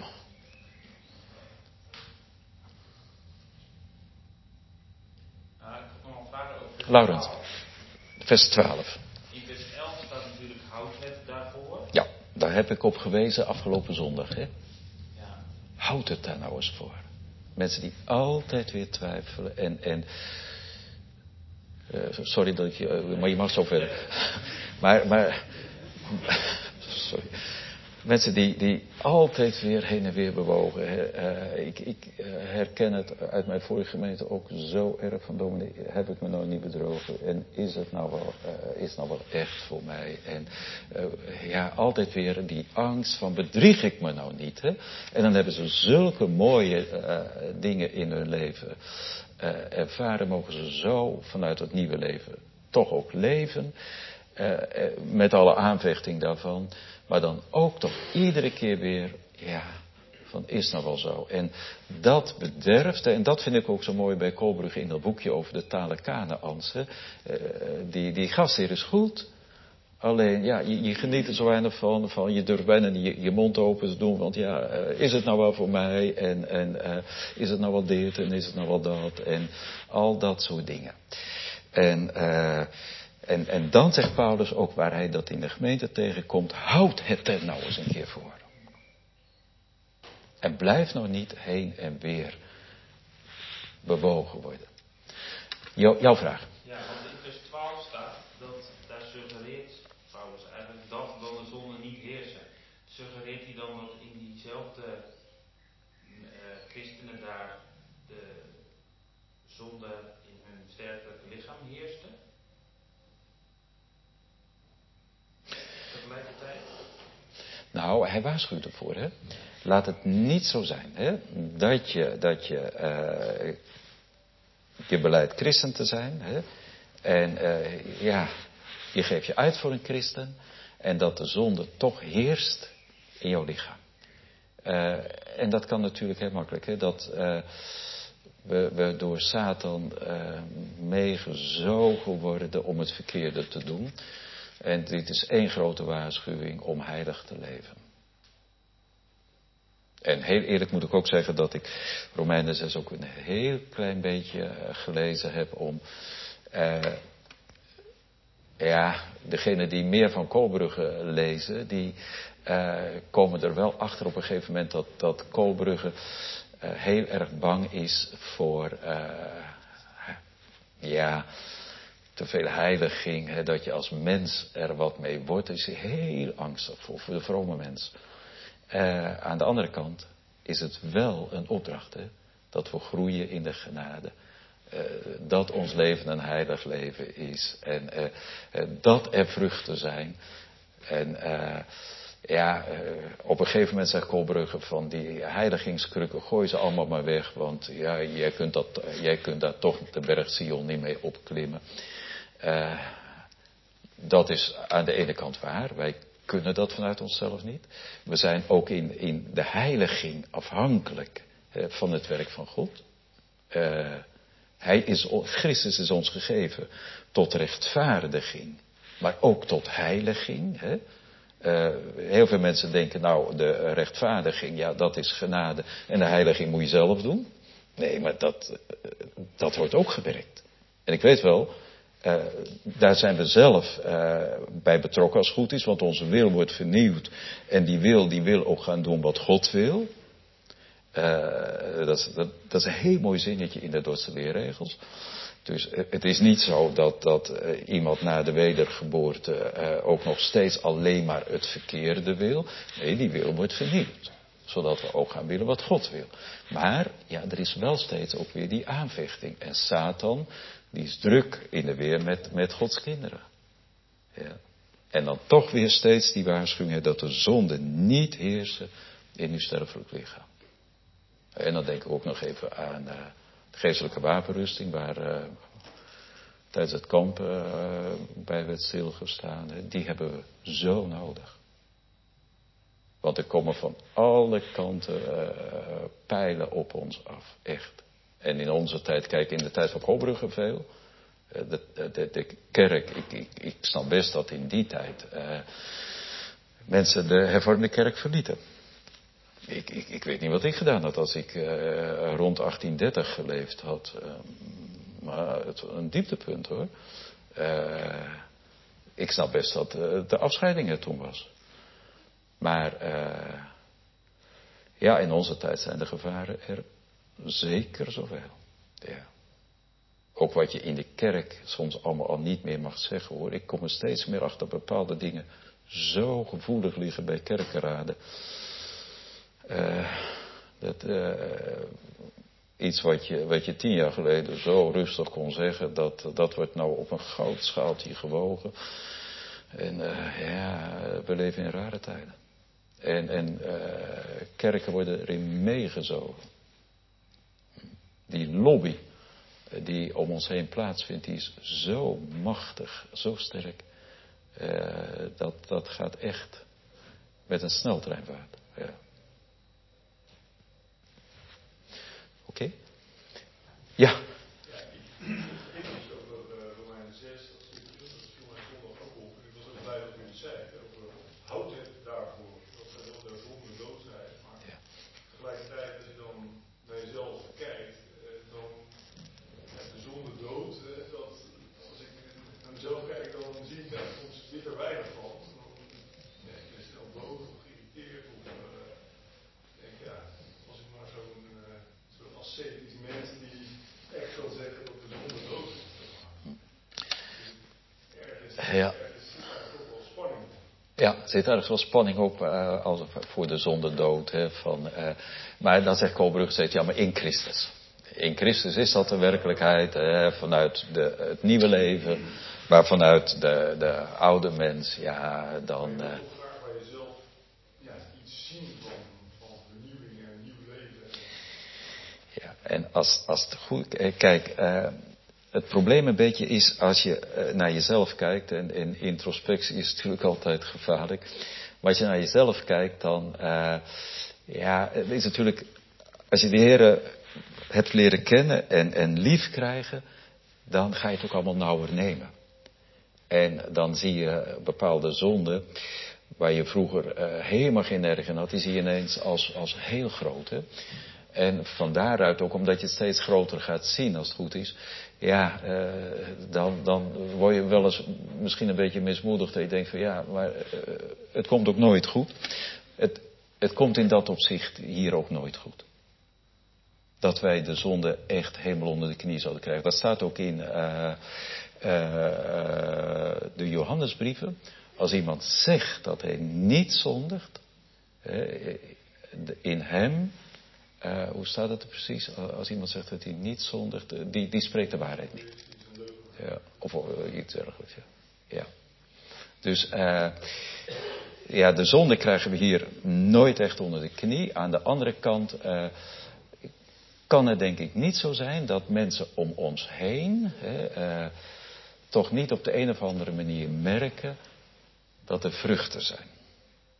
Laurent, vers twaalf. In vers elf staat natuurlijk houd het daarvoor. Ja, daar heb ik op gewezen afgelopen zondag. Hè? Ja. Houd het daar nou eens voor. Mensen die altijd weer twijfelen en... en uh, sorry dat ik je... Uh, maar je mag zo verder. maar... maar sorry. Mensen die, die altijd weer heen en weer bewogen. Uh, ik ik uh, herken het uit mijn vorige gemeente ook zo erg van dominee. Heb ik me nou niet bedrogen? En is het nou wel, uh, is het nou wel echt voor mij? En uh, ja, altijd weer die angst van bedrieg ik me nou niet? Hè? En dan hebben ze zulke mooie uh, dingen in hun leven uh, ervaren. Mogen ze zo vanuit het nieuwe leven toch ook leven. Uh, uh, met alle aanvechting daarvan. Maar dan ook toch iedere keer weer, ja, van is nou wel zo. En dat bederft, en dat vind ik ook zo mooi bij Kolbrugge in dat boekje over de talen Kanaans. Uh, die, die gastheer is goed, alleen ja, je, je geniet er zo weinig van, van je durft bijna niet je, je mond open te doen. Want ja, uh, is het nou wel voor mij? En, en uh, is het nou wel dit en is het nou wel dat? En al dat soort dingen. En... Uh, En, en dan zegt Paulus ook waar hij dat in de gemeente tegenkomt, houd het er nou eens een keer voor. En blijf nou niet heen en weer bewogen worden. Jo, jouw vraag. Ja, want in vers twaalf staat dat daar suggereert Paulus eigenlijk dat dan de zonde niet heersen. Suggereert hij dan dat in diezelfde uh, christenen daar de zonde in hun sterfelijke lichaam heerste? Nou, hij waarschuwt ervoor, hè. Laat het niet zo zijn, hè, dat je, dat je, uh, je beleidt christen te zijn, hè, en uh, ja, je geeft je uit voor een christen, en dat de zonde toch heerst in jouw lichaam. Uh, en dat kan natuurlijk heel makkelijk, hè, dat uh, we, we door Satan uh, meegezogen worden om het verkeerde te doen. En dit is één grote waarschuwing om heilig te leven. En heel eerlijk moet ik ook zeggen dat ik Romeinen zes ook een heel klein beetje gelezen heb om... Uh, ja, degenen die meer van Kolbrugge lezen, die uh, komen er wel achter op een gegeven moment dat, dat Kolbrugge uh, heel erg bang is voor... Uh, ja... te veel heiliging, hè, dat je als mens er wat mee wordt, is hij heel angstig voor, voor de vrome mens. Uh, aan de andere kant is het wel een opdracht, hè, dat we groeien in de genade. Uh, dat ons leven een heilig leven is. En uh, uh, dat er vruchten zijn. En uh, ja, uh, op een gegeven moment zegt Kolbrugge van die heiligingskrukken, gooi ze allemaal maar weg. Want ja, jij kunt, dat, jij kunt daar toch de berg Sion niet mee opklimmen. Uh, dat is aan de ene kant waar. Wij kunnen dat vanuit onszelf niet. We zijn ook in, in de heiliging afhankelijk uh, van het werk van God. Uh, Hij is, Christus is ons gegeven tot rechtvaardiging, maar ook tot heiliging. Hè? Uh, heel veel mensen denken, nou, de rechtvaardiging, ja, dat is genade. En de heiliging moet je zelf doen. Nee, maar dat, uh, dat wordt ook gewerkt. En ik weet wel, uh, daar zijn we zelf uh, bij betrokken als het goed is, want onze wil wordt vernieuwd. En die wil, die wil ook gaan doen wat God wil. Uh, dat, is, dat, dat is een heel mooi zinnetje in de Dordtse leerregels. Dus het is niet zo dat, dat uh, iemand na de wedergeboorte uh, ook nog steeds alleen maar het verkeerde wil. Nee, die wil wordt vernieuwd. Zodat we ook gaan willen wat God wil. Maar, ja, er is wel steeds ook weer die aanvechting. En Satan, die is druk in de weer met, met Gods kinderen. Ja. En dan toch weer steeds die waarschuwing dat de zonde niet heersen in uw sterfelijk lichaam. En dan denk ik ook nog even aan uh, de geestelijke wapenrusting, waar uh, tijdens het kamp uh, bij werd stilgestaan. Die hebben we zo nodig. Want er komen van alle kanten uh, pijlen op ons af, echt. En in onze tijd, kijk, in de tijd van Kobrugge veel. Uh, de, de, de kerk, ik, ik, ik snap best dat in die tijd uh, mensen de hervormde kerk verlieten. Ik, ik, ik weet niet wat ik gedaan had als ik uh, rond achttien dertig geleefd had. Uh, maar het was een dieptepunt hoor. Uh, ik snap best dat uh, de afscheiding er toen was. Maar uh, ja, in onze tijd zijn de gevaren er zeker zoveel. Ja. Ook wat je in de kerk soms allemaal al niet meer mag zeggen hoor. Ik kom er steeds meer achter bepaalde dingen zo gevoelig liggen bij kerkenraden. Uh, dat uh, iets wat je, wat je tien jaar geleden zo rustig kon zeggen, dat, dat wordt nou op een goudschaaltje gewogen. En uh, ja, we leven in rare tijden. En, en uh, kerken worden erin meegezogen. Die lobby die om ons heen plaatsvindt, die is zo machtig, zo sterk. Uh, dat, dat gaat echt met een sneltreinvaart. Ja. Oké? Okay. Ja. Ja, ik moest over Romeinen zes, dat viel mij zondag ook op. Ik was ook blij dat u het zei, over houd het daarvoor, dat zij wel der zonde dood zijn. Maar ja. Tegelijkertijd, als je dan naar jezelf kijkt, dan ja, de zonde dood, dat, als ik naar mezelf kijk, dan zie ik daar soms bitter weinig van. Dan ja, ik ben snel boos of geïrriteerd of uh, denk ja, als ik maar zo'n uh, zo'n ascetisch mens die echt wil zeggen dat de zonde dood is. Ergens, ja. ergens zit daar toch wel spanning. Ja, er zit ergens wel spanning op uh, als, voor de zonde dood. Hè, van, uh, maar dan zegt Koolbrugge steeds, ja maar in Christus. In Christus is dat de werkelijkheid, hè, vanuit de, het nieuwe leven. Maar vanuit de, de oude mens, ja dan... Uh, Ja, en als, als het goed... Kijk, uh, het probleem een beetje is als je uh, naar jezelf kijkt, en, en introspectie is natuurlijk altijd gevaarlijk. Maar als je naar jezelf kijkt, dan... Uh, ja, het is natuurlijk... Als je de Heere hebt leren kennen en, en lief krijgen, dan ga je het ook allemaal nauwer nemen. En dan zie je bepaalde zonden, waar je vroeger uh, helemaal geen erg in had, die zie je ineens als, als heel groot, hè. En van daaruit ook, omdat je het steeds groter gaat zien als het goed is. Ja, uh, dan, dan word je wel eens misschien een beetje mismoedigd. Dat je denkt van ja, maar uh, het komt ook nooit goed. Het, het komt in dat opzicht hier ook nooit goed. Dat wij de zonde echt helemaal onder de knie zouden krijgen. Dat staat ook in uh, uh, de Johannesbrieven. Als iemand zegt dat hij niet zondigt, uh, in hem... Uh, hoe staat het er precies? Als iemand zegt dat hij niet zondigt, die, die spreekt de waarheid niet. Ja, of uh, iets dergelijks. Ja. Ja. Dus uh, ja, de zonde krijgen we hier nooit echt onder de knie. Aan de andere kant uh, kan het denk ik niet zo zijn dat mensen om ons heen hè, uh, toch niet op de een of andere manier merken dat er vruchten zijn.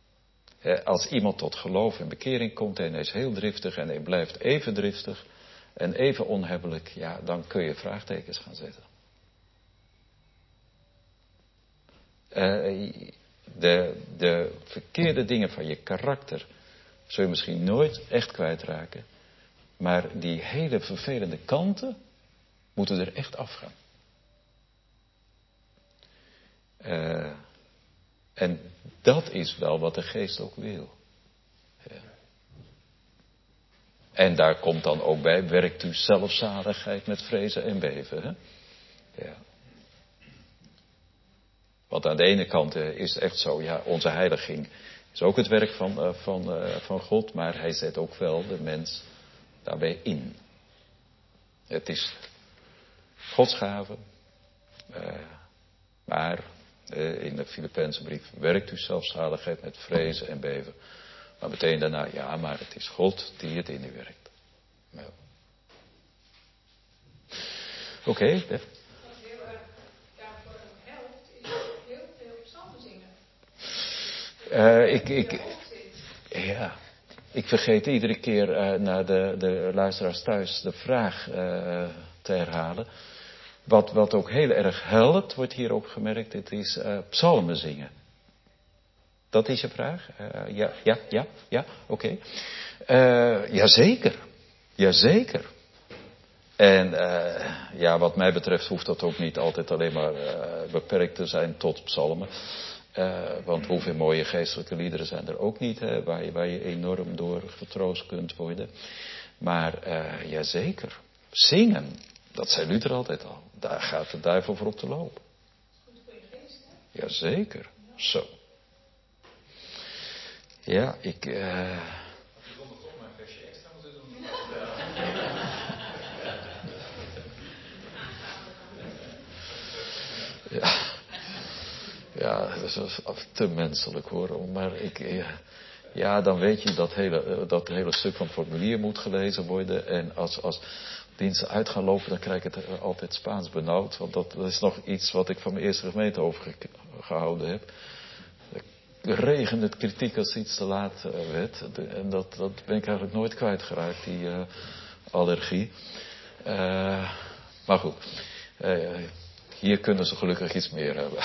Als iemand tot geloof en bekering komt en hij is heel driftig en hij blijft even driftig, En even onhebbelijk, ja, dan kun je vraagtekens gaan zetten. Uh, de, de verkeerde dingen van je karakter zul je misschien nooit echt kwijtraken. Maar die hele vervelende kanten moeten er echt afgaan. Uh, en dat is wel wat de geest ook wil. Ja. En daar komt dan ook bij, werkt u zelfzaligheid met vrezen en beven. Hè? Ja. Want aan de ene kant uh, is het echt zo, ja, onze heiliging is ook het werk van, uh, van, uh, van God, maar hij zet ook wel de mens daarbij in. Het is Gods gave, uh, maar uh, in de Filippense brief werkt u zelfzaligheid met vrezen en beven. Maar meteen daarna, ja, maar het is God die het in u werkt. Ja. Oké, okay, Bef. Uh, ik, ik, ja, ik vergeet iedere keer uh, naar de, de luisteraars thuis de vraag uh, te herhalen. Wat, wat ook heel erg helpt, wordt hier opgemerkt, het is uh, psalmen zingen. Dat is je vraag? Uh, ja, ja, ja, ja, oké. Okay. Uh, jazeker, jazeker. En uh, ja, wat mij betreft hoeft dat ook niet altijd alleen maar uh, beperkt te zijn tot psalmen. Uh, want hoeveel mooie geestelijke liederen zijn er ook niet, hè, waar, je, waar je enorm door getroost kunt worden. Maar uh, jazeker, zingen, dat zei Luther altijd al, daar gaat de duivel voor op te lopen. Goed voor je geest, hè? Jazeker, zo. Ja, ik... Uh... Je kon toch maar een versje extra moeten doen. Ja. Ja, dat is te menselijk hoor. Maar ik, ja, dan weet je dat hele, dat hele stuk van het formulier moet gelezen worden. En als, als diensten uit gaan lopen, dan krijg ik het altijd Spaans benauwd. Want dat, dat is nog iets wat ik van mijn eerste gemeente overgehouden heb. Regende het kritiek als iets te laat werd. En dat, dat ben ik eigenlijk nooit kwijtgeraakt, die uh, allergie. Uh, maar goed, uh, hier kunnen ze gelukkig iets meer hebben.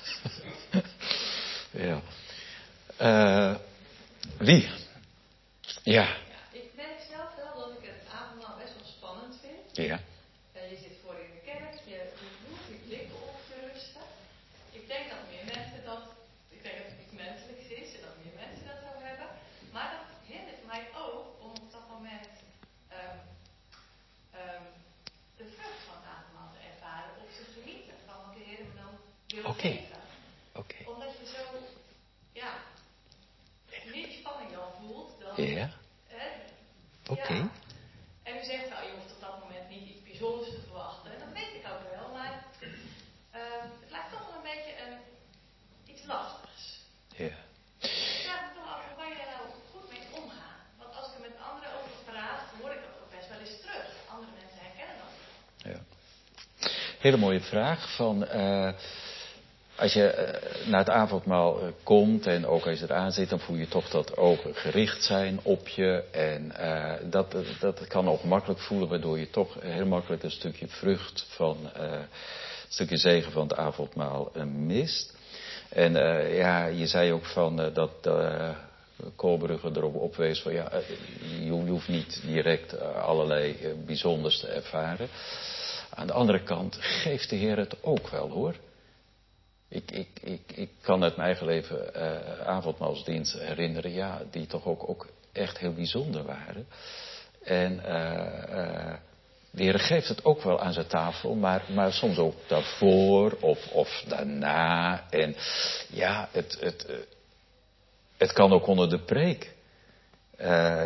Ja. Uh, wie? Ja. Ja. Ik merk zelf wel dat ik het avondmaal best wel spannend vind. Ja. Uh, je zit voor in de kerk, je, je voelt je blikken op te rusten. Ik denk dat meer mensen dat, ik denk dat het iets menselijks is en dat meer mensen dat zo hebben. Maar dat hindert mij ook om op dat moment um, um, de vrucht van het avondmaal te ervaren, of te genieten van wat de Heer me dan wil okay. geven. Okay. Omdat je zo, ja, meer die spanning dan voelt dan... Ja. Oké. Okay. Ja. En u zegt wel, je hoeft op dat moment niet iets bijzonders te verwachten. En dat weet ik ook wel, maar uh, het lijkt toch wel een beetje een, iets lastigs. Ja. Ik vraag me toch af, hoe kan je daar nou goed mee omgaan? Want als ik er met anderen over praat, hoor ik dat ook best wel eens terug. Andere mensen herkennen dat. Ja. Hele mooie vraag van... Uh, Als je uh, naar het avondmaal uh, komt en ook als je eraan zit, dan voel je toch dat ogen gericht zijn op je. En uh, dat, dat kan ook makkelijk voelen, waardoor je toch heel makkelijk een stukje vrucht van, uh, een stukje zegen van het avondmaal uh, mist. En uh, ja, je zei ook van uh, dat uh, Koolbrugge erop opwees van ja, uh, je, je hoeft niet direct uh, allerlei uh, bijzonders te ervaren. Aan de andere kant geeft de Heer het ook wel hoor. Ik, ik, ik, ik kan uit mijn eigen leven uh, avondmaalsdiensten herinneren, ja, die toch ook, ook echt heel bijzonder waren. En uh, uh, de Heer geeft het ook wel aan zijn tafel, maar, maar soms ook daarvoor of, of daarna. En ja, het, het, uh, het kan ook onder de preek. Uh,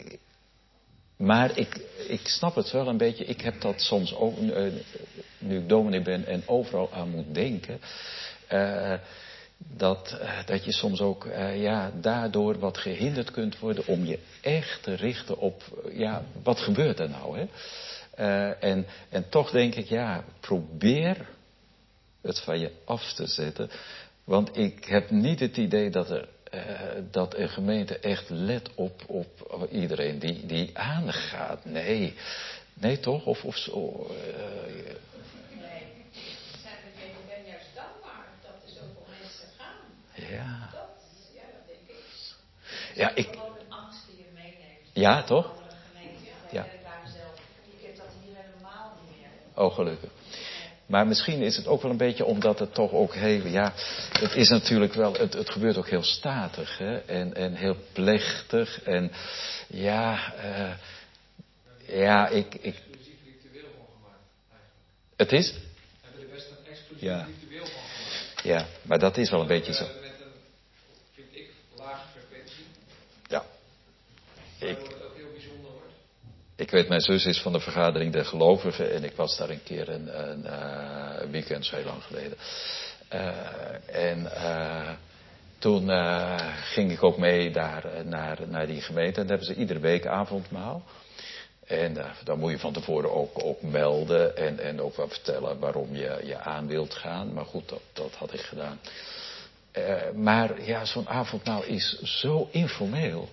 maar ik, ik snap het wel een beetje, ik heb dat soms ook, uh, nu ik dominee ben en overal aan moet denken... Uh, dat, uh, dat je soms ook uh, ja, daardoor wat gehinderd kunt worden om je echt te richten op, uh, ja, wat gebeurt er nou? Hè? Uh, en, en toch denk ik, ja, probeer het van je af te zetten. Want ik heb niet het idee dat er uh, dat een gemeente echt let op, op iedereen die, die aangaat. Nee, nee toch? Of, of zo. Uh, nee, ik ben juist dankbaar dat er zoveel mensen gaan. Ja. Dat, ja, dat denk ik. Ja, dat is ik... gewoon een angst die je meeneemt. Ja, toch? Andere gemeenten, ja. Ja. Ik daar zelf. Ik heb dat hier helemaal niet meer. Oh, gelukkig. Maar misschien is het ook wel een beetje omdat het toch ook heel, ja, het is natuurlijk wel, het, het gebeurt ook heel statig, hè, en, en heel plechtig, en ja, uh, ja, ik, ik... Exclusief ritueel van gemaakt, eigenlijk. Het is? We hebben er best een exclusief Ja. ritueel van gemaakt. Ja, maar dat is wel een beetje zo. Met een, vind ik, lage frequentie. Ja. Ik... Waardoor het ook heel bijzonder wordt. Ik weet, mijn zus is van de vergadering der gelovigen en ik was daar een keer een, een uh, weekend, zo heel lang geleden. Uh, en uh, toen uh, ging ik ook mee daar, naar, naar die gemeente en dan hebben ze iedere week avondmaal. En uh, dan moet je van tevoren ook, ook melden en, en ook wel vertellen waarom je, je aan wilt gaan. Maar goed, dat, dat had ik gedaan. Uh, maar ja, zo'n avondmaal is zo informeel.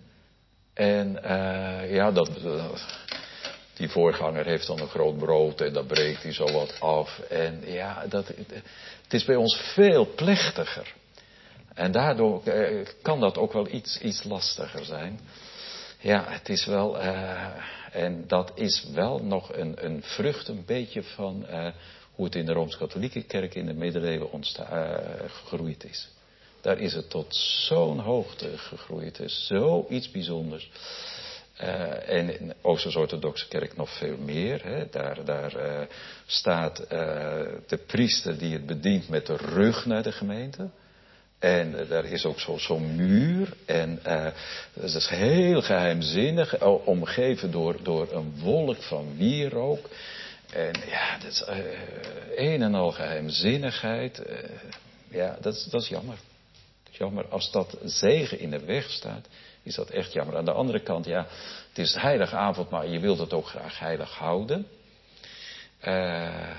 En uh, ja, dat, uh, die voorganger heeft dan een groot brood en dat breekt hij zo wat af. En ja, dat, het is bij ons veel plechtiger. En daardoor uh, kan dat ook wel iets, iets lastiger zijn. Ja, het is wel, uh, en dat is wel nog een, een vrucht een beetje van uh, hoe het in de Rooms-Katholieke Kerk in de middeleeuwen ontsta- uh, gegroeid is. Daar is het tot zo'n hoogte gegroeid. Het is zoiets bijzonders. Uh, en in de Oosterse-orthodoxe kerk nog veel meer. Hè. Daar, daar uh, staat uh, de priester die het bedient met de rug naar de gemeente. En uh, daar is ook zo, zo'n muur. En uh, dat is heel geheimzinnig. Uh, omgeven door, door een wolk van wierook. En ja, dat is uh, een en al geheimzinnigheid. Uh, ja, dat is, dat is jammer. Jammer, als dat zegen in de weg staat, is dat echt jammer. Aan de andere kant, ja, het is het heilige avond, maar je wilt het ook graag heilig houden. Uh,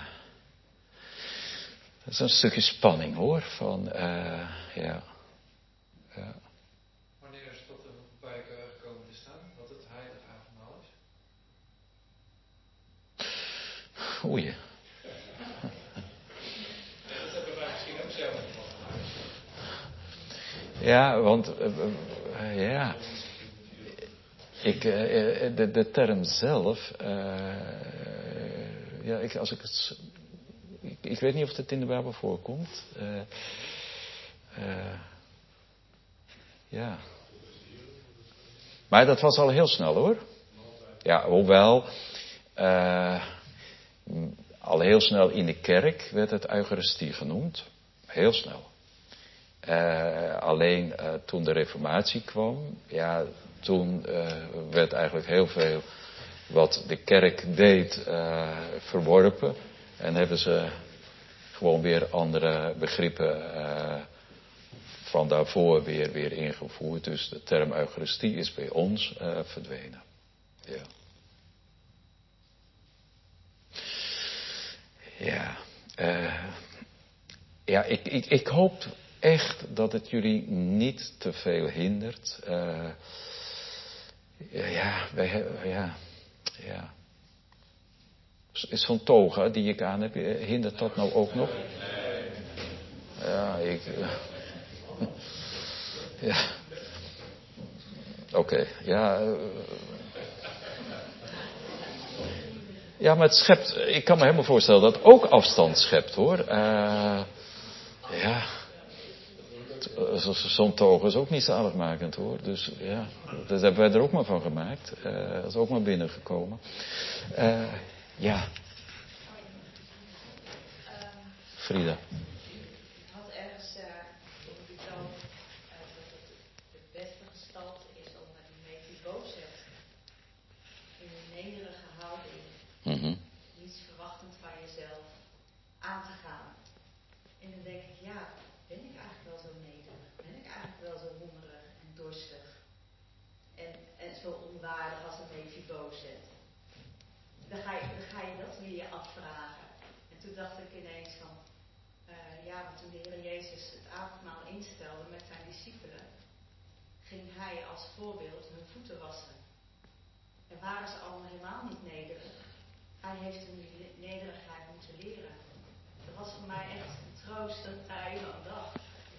dat is een stukje spanning, hoor. Van, uh, ja. ja. Wanneer is het tot een bepaalde gekomen te staan, wat het heilige avondmaal is? Oei. Dat hebben wij misschien ook zelf van gemaakt. Ja, want, uh, uh, ja, ik, uh, de, de term zelf, uh, ja, ik, als ik het, ik, ik weet niet of het in de Bijbel voorkomt. Uh, uh, ja. Maar dat was al heel snel, hoor. Ja, hoewel, uh, al heel snel in de kerk werd het Eucharistie genoemd. Heel snel. Uh, alleen uh, toen de Reformatie kwam, ja, toen uh, werd eigenlijk heel veel wat de kerk deed uh, verworpen. En hebben ze gewoon weer andere begrippen uh, van daarvoor weer, weer ingevoerd. Dus de term Eucharistie is bij ons uh, verdwenen. Ja. Ja. Uh, ja, ik, ik, ik hoop echt dat het jullie niet te veel hindert. Uh, ja, wij hebben, ja, ja. Is zo'n toga die ik aan heb, hindert dat nou ook nog? Ja, ik... Uh, ja. Oké, okay, ja... Uh, ja, maar het schept... Ik kan me helemaal voorstellen dat het ook afstand schept, hoor. Uh, ja... Zo'n toga is ook niet zaligmakend, hoor. Dus ja, dat hebben wij er ook maar van gemaakt. Uh, dat is ook maar binnengekomen. Uh, ja. Frida. Ik had ergens uh, op de toon uh, dat het de beste gestalte is om met die Mephibozet in een nederige houding, Mm-hmm. niets verwachtend van jezelf, aan te gaan. En dan denk ik, ja, ben ik eigenlijk wel zo nederig? Ben ik eigenlijk wel zo hongerig en dorstig? En, en zo onwaardig als een Mephibozet? Dan ga, je, dan ga je dat weer je afvragen. En toen dacht ik ineens van, uh, ja, toen de Heer Jezus het avondmaal instelde met zijn discipelen, ging hij als voorbeeld hun voeten wassen. En waren ze allemaal helemaal niet nederig. Hij heeft hun die nederigheid moeten leren. Dat was voor mij echt een troost dat hij dan dacht.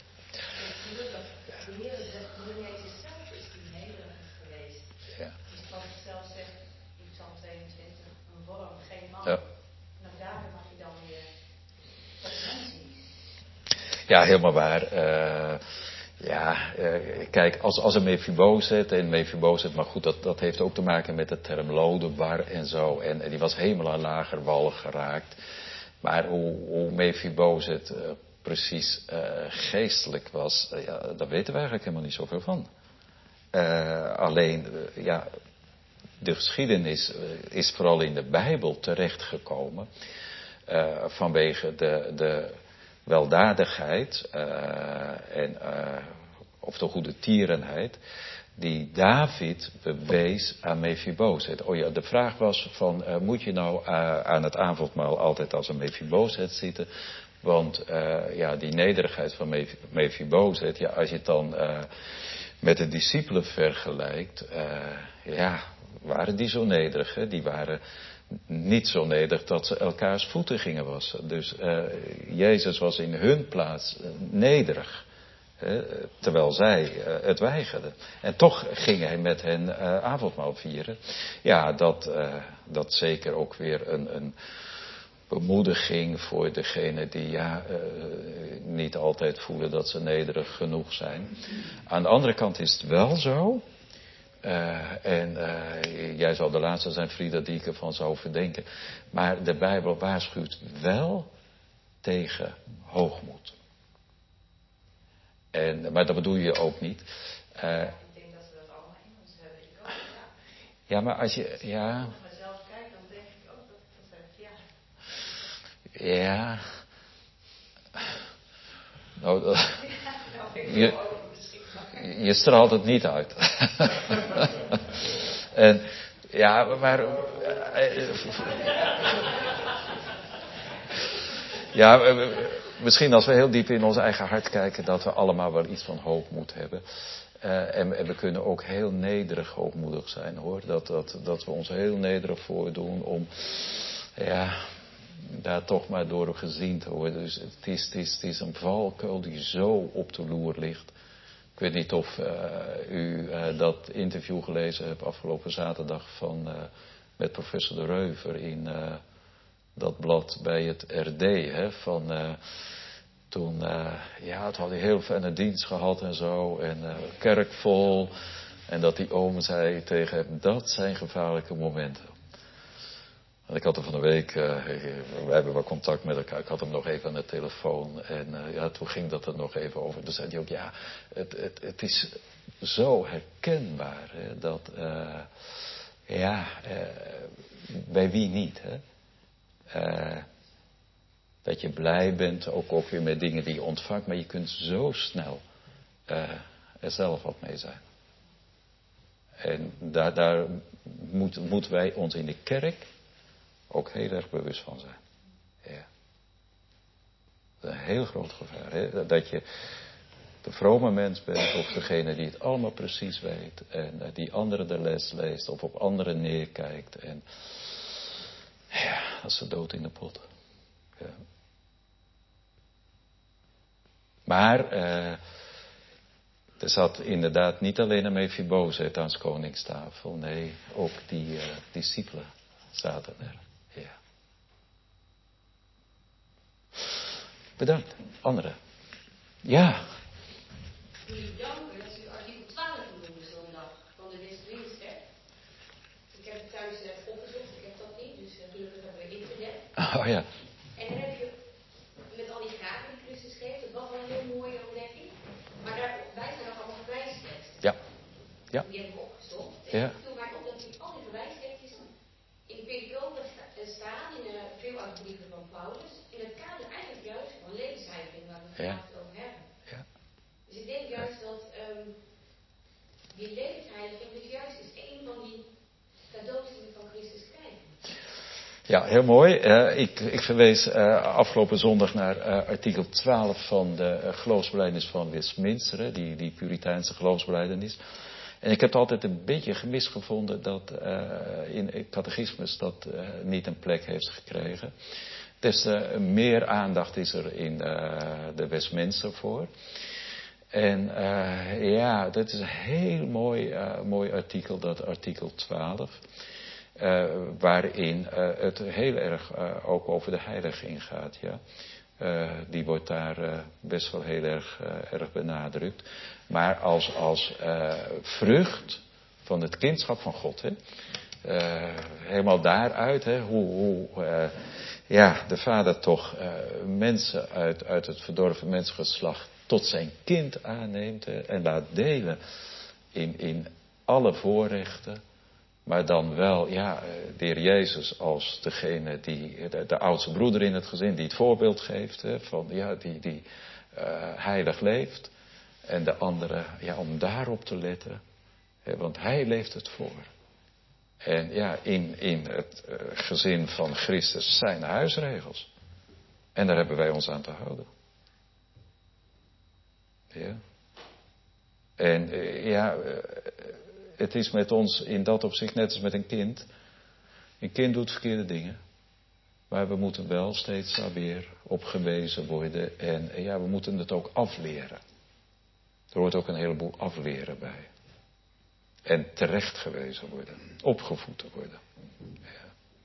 En gelukkig, de Heer, de Heer Jezus zelf is die nederig geweest. Ja. Dus wat het zelf zegt in Psalm tweeëntwintig, een worm, geen man. Ja. Nou, daar mag je dan weer dat mens zien. Ja, helemaal waar. Uh, ja, uh, kijk, als, als een Mephibozet en Mephibozet, maar goed, dat, dat heeft ook te maken met de term lodebar en zo. En, en die was helemaal aan lager wal geraakt. Maar hoe, hoe Mephibozet uh, precies uh, geestelijk was, uh, ja, daar weten we eigenlijk helemaal niet zoveel van. Uh, alleen, uh, ja, de geschiedenis uh, is vooral in de Bijbel terechtgekomen uh, vanwege de, de weldadigheid uh, en, uh, of de goede tierenheid die David bewees aan Mephibozet. Oh ja, de vraag was van, uh, moet je nou uh, aan het avondmaal altijd als een Mephibozet zitten? Want uh, ja, die nederigheid van Mephibozet, ja, als je het dan uh, met de discipelen vergelijkt, uh, ja, waren die zo nederig, hè? Die waren niet zo nederig dat ze elkaars voeten gingen wassen. Dus uh, Jezus was in hun plaats uh, nederig. Hè, terwijl zij uh, het weigerden. En toch ging hij met hen uh, avondmaal vieren. Ja, dat, uh, dat zeker ook weer een, een bemoediging voor degenen die ja, uh, niet altijd voelen dat ze nederig genoeg zijn. Aan de andere kant is het wel zo. Uh, en uh, jij zal de laatste zijn, Frida, die ik ervan zou verdenken. Maar de Bijbel waarschuwt wel tegen hoogmoed. En, maar dat bedoel je ook niet. Uh, Ja, ik denk dat we dat allemaal in ons hebben. Ik ook, ja. Ja, maar als je, ja. Als ik naar mezelf kijk, dan denk ik ook dat ik dat heb, ja. Ja. Nou, dat, Ja, nou, ik je, ook misschien. je straalt het niet uit. En ja, maar. Ja, misschien als we heel diep in ons eigen hart kijken, dat we allemaal wel iets van hoogmoed hebben. Uh, en, en we kunnen ook heel nederig hoogmoedig zijn, hoor. Dat, dat, dat we ons heel nederig voordoen om, ja, daar toch maar door gezien te worden. Dus het is, het is, het is een valkuil die zo op de loer ligt. Ik weet niet of uh, u uh, dat interview gelezen hebt afgelopen zaterdag van, uh, met professor De Reuver in uh, dat blad bij het R D. Hè, van, uh, toen, uh, ja, het had hij heel fijne dienst gehad en zo. En uh, kerk vol. En dat die oom zei tegen hem, dat zijn gevaarlijke momenten. En ik had er van de week, uh, we hebben wel contact met elkaar, ik had hem nog even aan de telefoon. En uh, ja, toen ging dat er nog even over. Toen zei hij ook, ja, het, het, het is zo herkenbaar. Hè, dat, uh, ja, uh, bij wie niet, hè? Uh, dat je blij bent, ook, ook weer met dingen die je ontvangt. Maar je kunt zo snel uh, er zelf wat mee zijn. En daar, daar moet, moeten wij ons in de kerk ook heel erg bewust van zijn. Ja. Dat is een heel groot gevaar. Hè? Dat je de vrome mens bent of degene die het allemaal precies weet. En uh, die anderen de les leest of op anderen neerkijkt. En ja, dat is de dood in de pot. Ja. Maar uh, er zat inderdaad niet alleen een Mephibozet aan 's koningstafel. Nee, ook die uh, discipelen zaten er. Ja. Bedankt. Anderen. Ja. Wil u danken dat u artikel twaalf noemde zondag van de West-Winster. Ik heb het thuis net opgezocht, ik heb dat niet, dus uh, gelukkig hebben we internet. Oh ja. En dan heb je met al die graven die Christus geeft, dat was wel een heel mooie ontdekking. Maar daarbij zijn ook allemaal verwijsteksten. Ja. Ja. Die heb ik opgezocht. En Ja. het viel mij op dat die, al die verwijstekstjes in de periode staan, in uh, veel uit de brieven van Paulus, in het kader eigenlijk juist van levensheiligen, waar we het Ja. vanavond over hebben. Ja. Dus ik denk juist dat um, die levensheiliging dus juist is een van die cadeaus die we van Christus krijgen. Ja, heel mooi. Uh, ik, ik verwees uh, afgelopen zondag naar uh, artikel twaalf van de uh, geloofsbelijdenis van Westminster, hè, die, die Puriteinse geloofsbelijdenis. En ik heb het altijd een beetje gemist gevonden dat uh, in het catechismus dat uh, niet een plek heeft gekregen. Des te meer aandacht is er in uh, de Westminster voor. En uh, ja, dat is een heel mooi, uh, mooi artikel, dat artikel twaalf. Uh, waarin uh, het heel erg uh, ook over de heilige ingaat. Ja? Uh, die wordt daar uh, best wel heel erg, uh, erg benadrukt. Maar als, als uh, vrucht van het kindschap van God. Hè? Uh, helemaal daaruit, hè? hoe, hoe uh, ja, de vader toch uh, mensen uit, uit het verdorven mensgeslacht tot zijn kind aanneemt. Hè? En laat delen in, in alle voorrechten. Maar dan wel, ja, de Heer Jezus als degene die, de, de oudste broeder in het gezin, die het voorbeeld geeft, hè, van, ja, die, die uh, heilig leeft. En de andere, ja, om daarop te letten, hè, want hij leeft het voor. En ja, in, in het uh, gezin van Christus zijn huisregels. En daar hebben wij ons aan te houden. Ja. En uh, ja... Uh, Het is met ons in dat opzicht net als met een kind. Een kind doet verkeerde dingen. Maar we moeten wel steeds weer op gewezen worden. En ja, we moeten het ook afleren. Er hoort ook een heleboel afleren bij. En terecht gewezen worden. Opgevoed worden. Ja,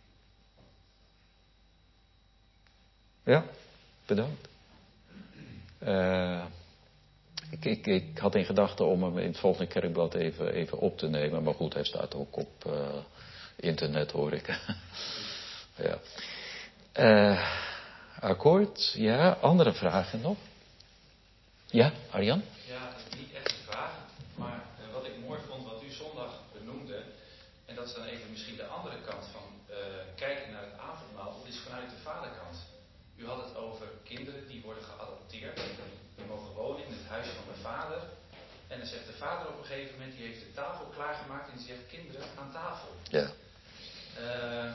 ja bedankt. Uh, Ik, ik, ik had in gedachten om hem in het volgende kerkblad even, even op te nemen. Maar goed, hij staat ook op uh, internet, hoor ik. Ja. Uh, akkoord, ja. Andere vragen nog? Ja, Arjan? Ja, niet echt een vraag. Maar uh, wat ik mooi vond, wat u zondag benoemde. En dat is dan even misschien de andere kant van uh, kijken naar het avondmaal. Dat is vanuit de vaderkant. U had het over kinderen die worden geadopteerd. Die mogen wonen in het huis van de vader. En dan zegt de vader op een gegeven moment, die heeft de tafel klaargemaakt en die zegt, kinderen aan tafel. Ja. Uh,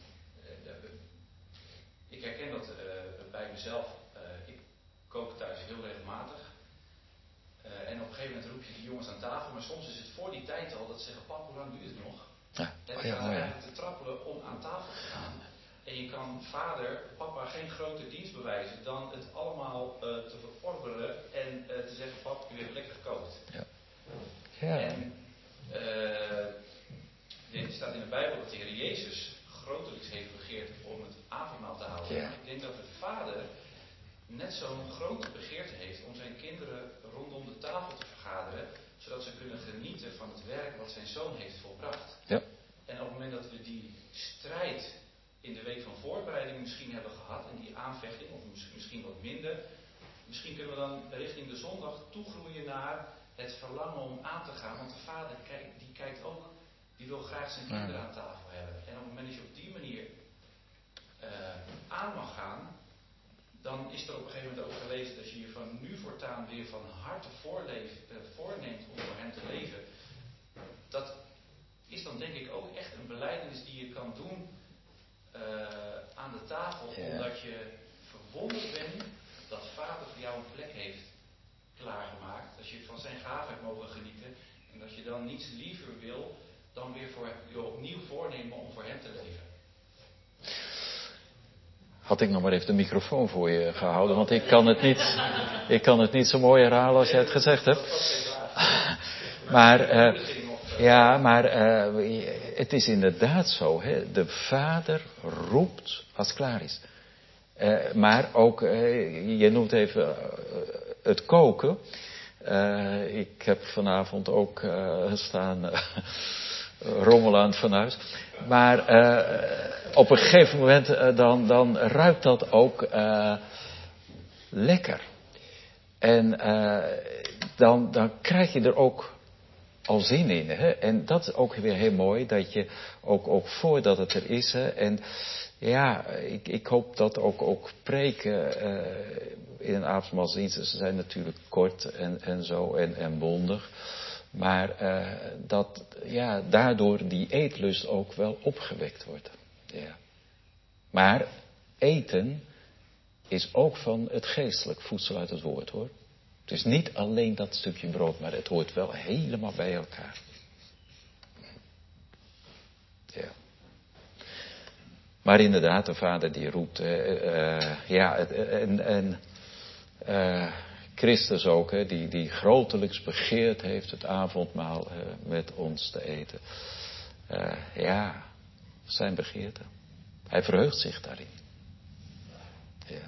ik herken dat uh, bij mezelf. Uh, ik kook thuis heel regelmatig. Uh, en op een gegeven moment roep je die jongens aan tafel. Maar soms is het voor die tijd al dat ze zeggen, pap, hoe lang duurt het nog? Ja. En Oh, dan ja, gaan ze oh, ja. eigenlijk te trappelen om aan tafel te gaan. En je kan vader, papa geen grote dienst bewijzen dan het allemaal uh, te verorberen en uh, te zeggen, pap, u hebt lekker gekookt. Ja. Ja. En uh, er staat in de Bijbel dat de Heer Jezus grotelijks heeft begeerd om het avondmaal te houden. Ja. Ik denk dat de vader net zo'n grote begeerte heeft om zijn kinderen rondom de tafel te vergaderen, zodat ze kunnen genieten van het werk wat zijn zoon heeft volbracht. Ja. En op het moment dat we die strijd in de week van voorbereiding misschien hebben gehad, en die aanvechting, of misschien wat minder, misschien kunnen we dan richting de zondag toegroeien naar het verlangen om aan te gaan, want de vader kijkt, die kijkt ook, die wil graag zijn kinderen aan tafel hebben. En op het moment dat je op die manier uh, aan mag gaan, dan is er op een gegeven moment ook gelezen dat je je van nu voortaan weer van harte voorleef, uh, voorneemt om voor hem te leven. Dat is dan denk ik ook echt een belijdenis die je kan doen uh, aan de tafel, ja. Omdat je verwonderd bent dat vader voor jou een plek heeft klaargemaakt. Dat je van zijn gaven hebt mogen genieten. En dat je dan niets liever wil dan weer voor je opnieuw voornemen om voor hem te leven. Had ik nog maar even de microfoon voor je gehouden, want ik kan het niet, ik kan het niet zo mooi herhalen als jij het gezegd hebt. Maar, uh, ja, maar uh, het is inderdaad zo, hè? De vader roept als het klaar is. Uh, maar ook, uh, je noemt even uh, het koken. Uh, ik heb vanavond ook uh, staan uh, rommel aan het fornuis. Maar uh, op een gegeven moment uh, dan, dan ruikt dat ook uh, lekker. En uh, dan, dan krijg je er ook al zin in. Hè? En dat is ook weer heel mooi, dat je ook, ook voordat het er is. Hè? En ja, ik, ik hoop dat ook, ook preken uh, in een avondmaalsdienst, ze zijn natuurlijk kort en, en zo en, en bondig. Maar uh, dat ja, daardoor die eetlust ook wel opgewekt wordt. Ja. Maar eten is ook van het geestelijk voedsel uit het woord, hoor. Het is niet alleen dat stukje brood, maar het hoort wel helemaal bij elkaar. Ja. Maar inderdaad, de Vader die roept, uh, uh, ja, en, en uh, Christus ook, hè, die, die grotelijks begeerd heeft het avondmaal uh, met ons te eten. Uh, ja, zijn begeerte. Hij verheugt zich daarin. Ja.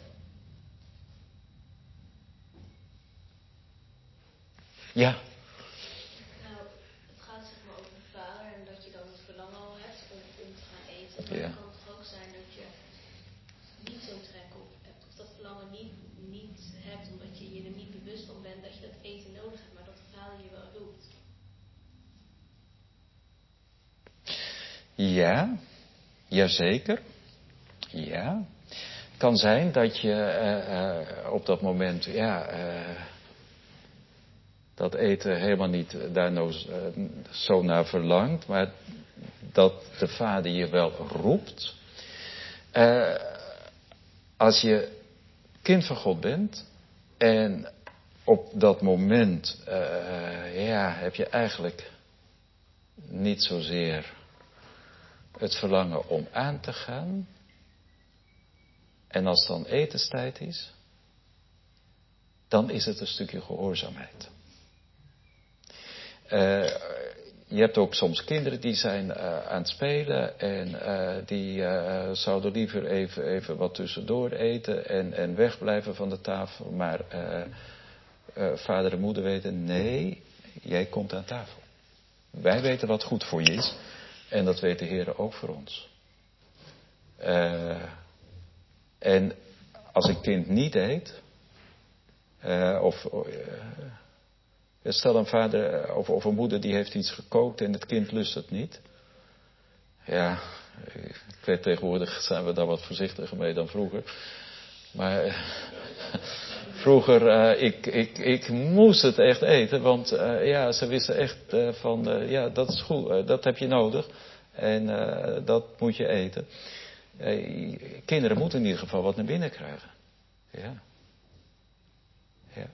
Ja. Nou, het gaat zeg maar over de Vader en dat je dan het verlangen al hebt om, om te gaan eten. Maar Ja. het kan toch ook zijn dat je niet zo'n trek op hebt. Of dat verlangen niet, niet hebt omdat je je er niet bewust van bent dat je dat eten nodig hebt. Maar dat de Vader je wel roept. Ja, jazeker. Ja. Het kan zijn dat je uh, uh, op dat moment, ja, uh, dat eten helemaal niet daar nou uh, zo naar verlangt, maar dat de Vader je wel roept. Uh, als je kind van God bent en op dat moment, uh, ja, heb je eigenlijk niet zozeer het verlangen om aan te gaan. En als dan etenstijd is, dan is het een stukje gehoorzaamheid. Uh, je hebt ook soms kinderen die zijn uh, aan het spelen en uh, die uh, zouden liever even, even wat tussendoor eten en, en wegblijven van de tafel. Maar uh, uh, vader en moeder weten, nee, jij komt aan tafel. Wij weten wat goed voor je is en dat weet de Heer ook voor ons. Uh, en als een kind niet eet, uh, of uh, stel een vader of, of een moeder die heeft iets gekookt en het kind lust het niet. Ja, ik weet tegenwoordig zijn we daar wat voorzichtiger mee dan vroeger. Maar uh, vroeger, uh, ik, ik, ik moest het echt eten, want uh, ja, ze wisten echt uh, van, uh, ja, dat is goed, uh, dat heb je nodig en uh, dat moet je eten. Uh, kinderen moeten in ieder geval wat naar binnen krijgen. Ja. Ja.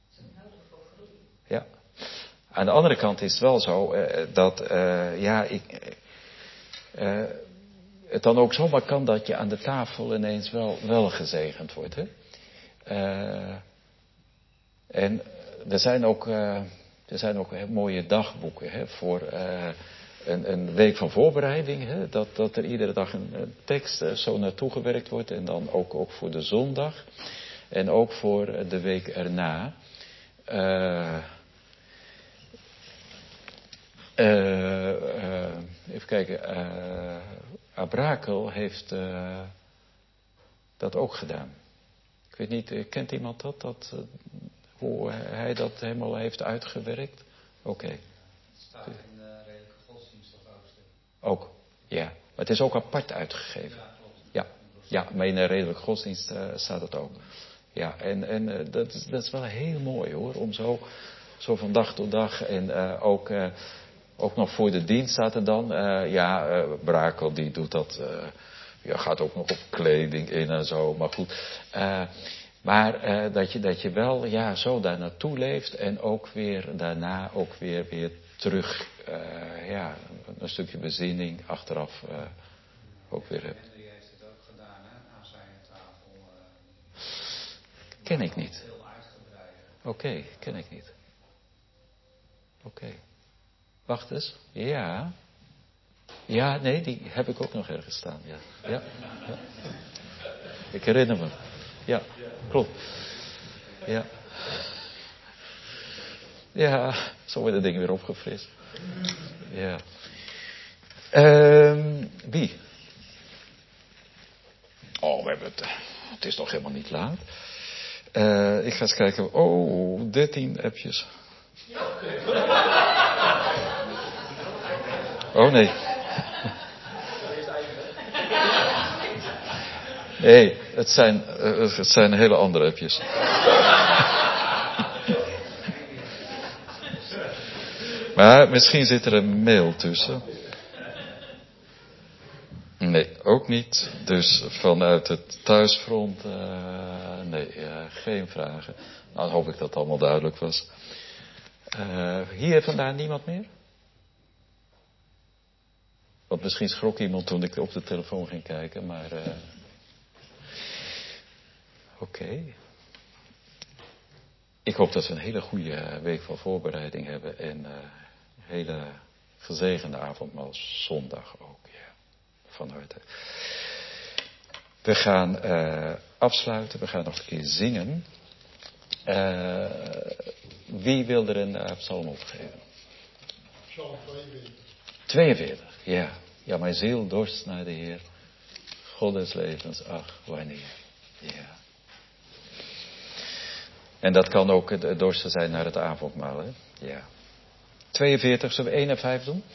Ja. Aan de andere kant is het wel zo uh, dat uh, ja, ik, uh, het dan ook zomaar kan dat je aan de tafel ineens wel, wel gezegend wordt. Hè? Uh, en er zijn ook, uh, er zijn ook heel mooie dagboeken hè, voor uh, een, een week van voorbereiding. Hè, dat, dat er iedere dag een, een tekst uh, zo naartoe gewerkt wordt. En dan ook, ook voor de zondag. En ook voor de week erna. Uh, uh, uh, even kijken. Uh, Abrakel heeft uh, dat ook gedaan. Ik weet niet, kent iemand dat? dat uh, hoe hij dat helemaal heeft uitgewerkt? Oké. Okay. Het staat in de redelijke godsdienst dat hoofdstuk. Ook, ja. Maar het is ook apart uitgegeven. Ja, klopt. Ja, ja, maar in de redelijke godsdienst uh, staat het ook. Ja, en, en uh, dat, is, dat is wel heel mooi hoor, om zo, zo van dag tot dag en uh, ook, uh, ook nog voor de dienst staat er dan, uh, ja, uh, Brakel die doet dat, uh, ja, gaat ook nog op kleding in en zo, maar goed. Uh, maar uh, dat, je, dat je wel, ja, zo daar naartoe leeft en ook weer daarna ook weer, weer terug, uh, ja, een, een stukje bezinning achteraf uh, ook weer hebt. Henry heeft het ook gedaan, hè, aan zijn tafel. Uh, Ken ik niet. Heel uitgebreid. Oké, okay, ken ik niet. Oké. Okay. Wacht eens. Ja. Ja, nee, die heb ik ook nog ergens staan. Ja. Ja. Ja. Ik herinner me. Ja, klopt. Ja. Ja, zo worden dingen weer opgefrist. Ja. Um, wie? Oh, we hebben het. Het is nog helemaal niet laat. Uh, ik ga eens kijken. Oh, dertien appjes. Oh nee. Nee, het zijn, uh, het zijn hele andere appjes. Maar misschien zit er een mail tussen. Nee, ook niet. Dus vanuit het thuisfront, uh, nee, uh, geen vragen. Nou, dan hoop ik dat het allemaal duidelijk was. Uh, hier vandaan niemand meer? Want misschien schrok iemand toen ik op de telefoon ging kijken, maar... Uh... Oké. Okay. Ik hoop dat we een hele goede week van voorbereiding hebben en uh, een hele gezegende avondmaal zondag ook. Ja. Van harte. We gaan uh, afsluiten, we gaan nog een keer zingen. Uh, wie wil er een uh, psalm opgeven? Psalm tweeënveertig. tweeënveertig, ja. Ja, mijn ziel dorst naar de Heer. God des levens, ach, wanneer. Ja. En dat kan ook het dorsten zijn naar het avondmaal, hè? Ja. tweeënveertig, zullen we één en vijf doen?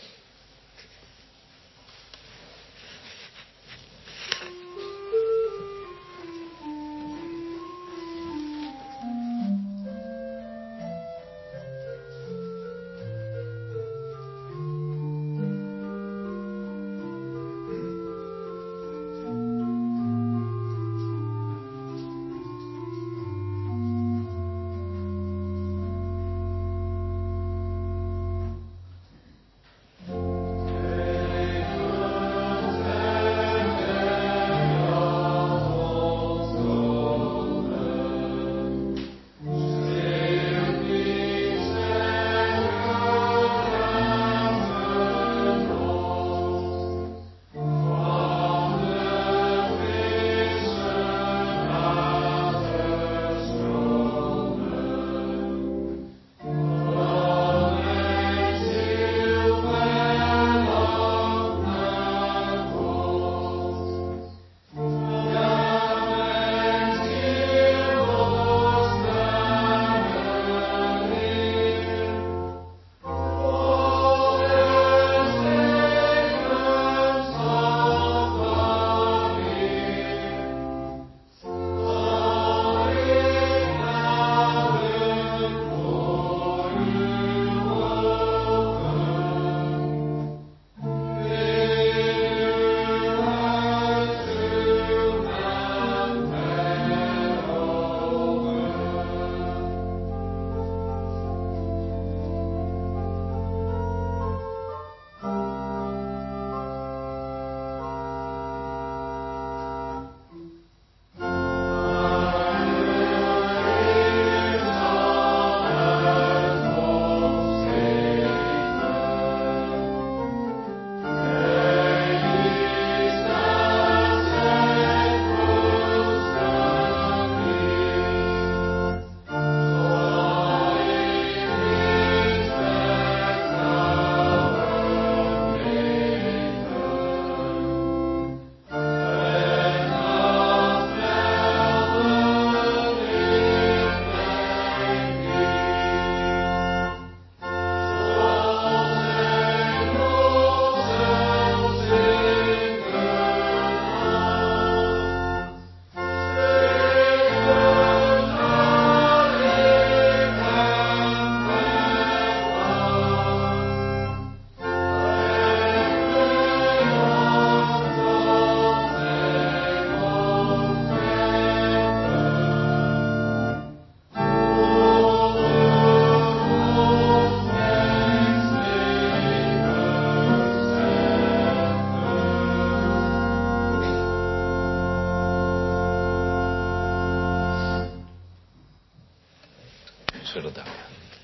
zullen danken.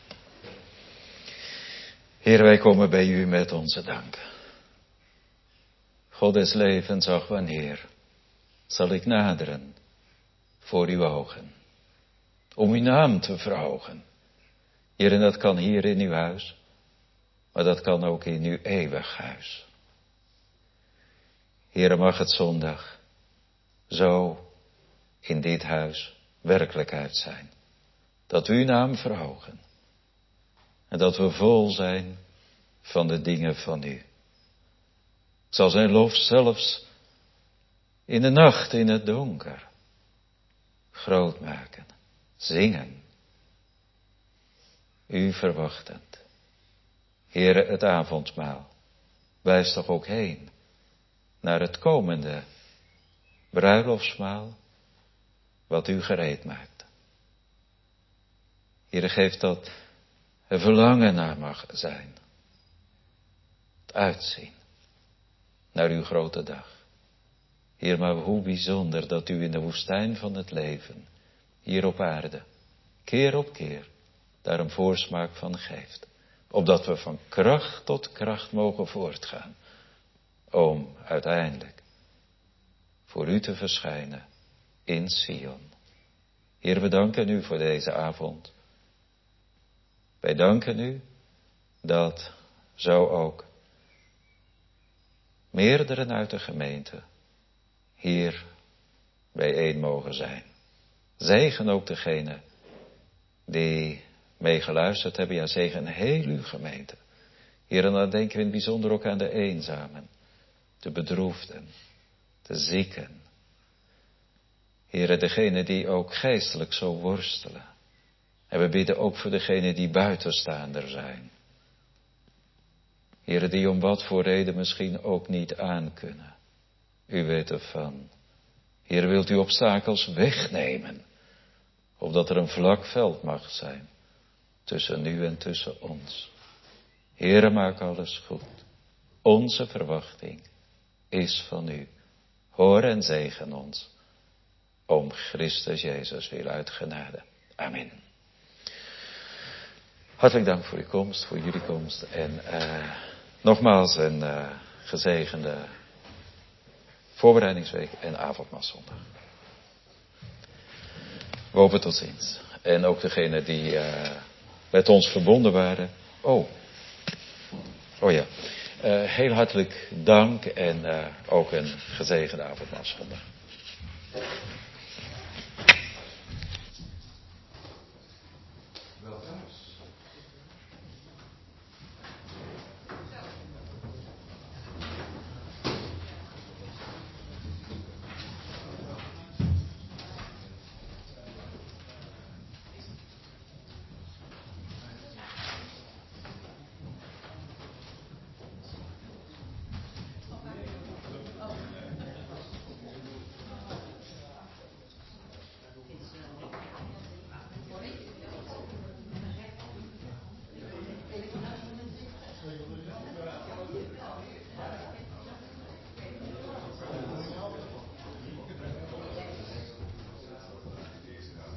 Heer, wij komen bij u met onze dank. God des levens, ach wanneer zal ik naderen voor uw ogen, om uw naam te verhogen. Heer, en dat kan hier in uw huis, maar dat kan ook in uw eeuwig huis. Heer, mag het zondag zo in dit huis werkelijkheid zijn. Dat we uw naam verhogen. En dat we vol zijn van de dingen van u. Ik zal zijn lof zelfs in de nacht, in het donker, groot maken, zingen. U verwachtend. Heere, het avondmaal, wijs toch ook heen naar het komende bruiloftsmaal wat u gereed maakt. Heere, geef dat er verlangen naar mag zijn. Het uitzien naar uw grote dag. Heer, maar hoe bijzonder dat u in de woestijn van het leven, hier op aarde, keer op keer, daar een voorsmaak van geeft. Opdat we van kracht tot kracht mogen voortgaan. Om uiteindelijk voor u te verschijnen in Sion. Heer, we danken u voor deze avond. Wij danken u dat zo ook meerderen uit de gemeente hier bijeen mogen zijn. Zegen ook degene die meegeluisterd hebben. Ja, zegen heel uw gemeente. Heer, en dan denken we in het bijzonder ook aan de eenzamen, de bedroefden, de zieken. Heer, degene die ook geestelijk zo worstelen. En we bidden ook voor degenen die buitenstaander zijn. Heer, die om wat voor reden misschien ook niet aankunnen. U weet ervan. Heer, wilt u obstakels wegnemen. Opdat er een vlak veld mag zijn. Tussen u en tussen ons. Heere, maak alles goed. Onze verwachting is van u. Hoor en zegen ons. Om Christus Jezus wil uit genade. Amen. Hartelijk dank voor uw komst, voor jullie komst. En uh, nogmaals een uh, gezegende voorbereidingsweek en avondmaalzondag. We hopen tot ziens. En ook degenen die uh, met ons verbonden waren. Oh, oh ja. Uh, heel hartelijk dank en uh, ook een gezegende avondmaalzondag.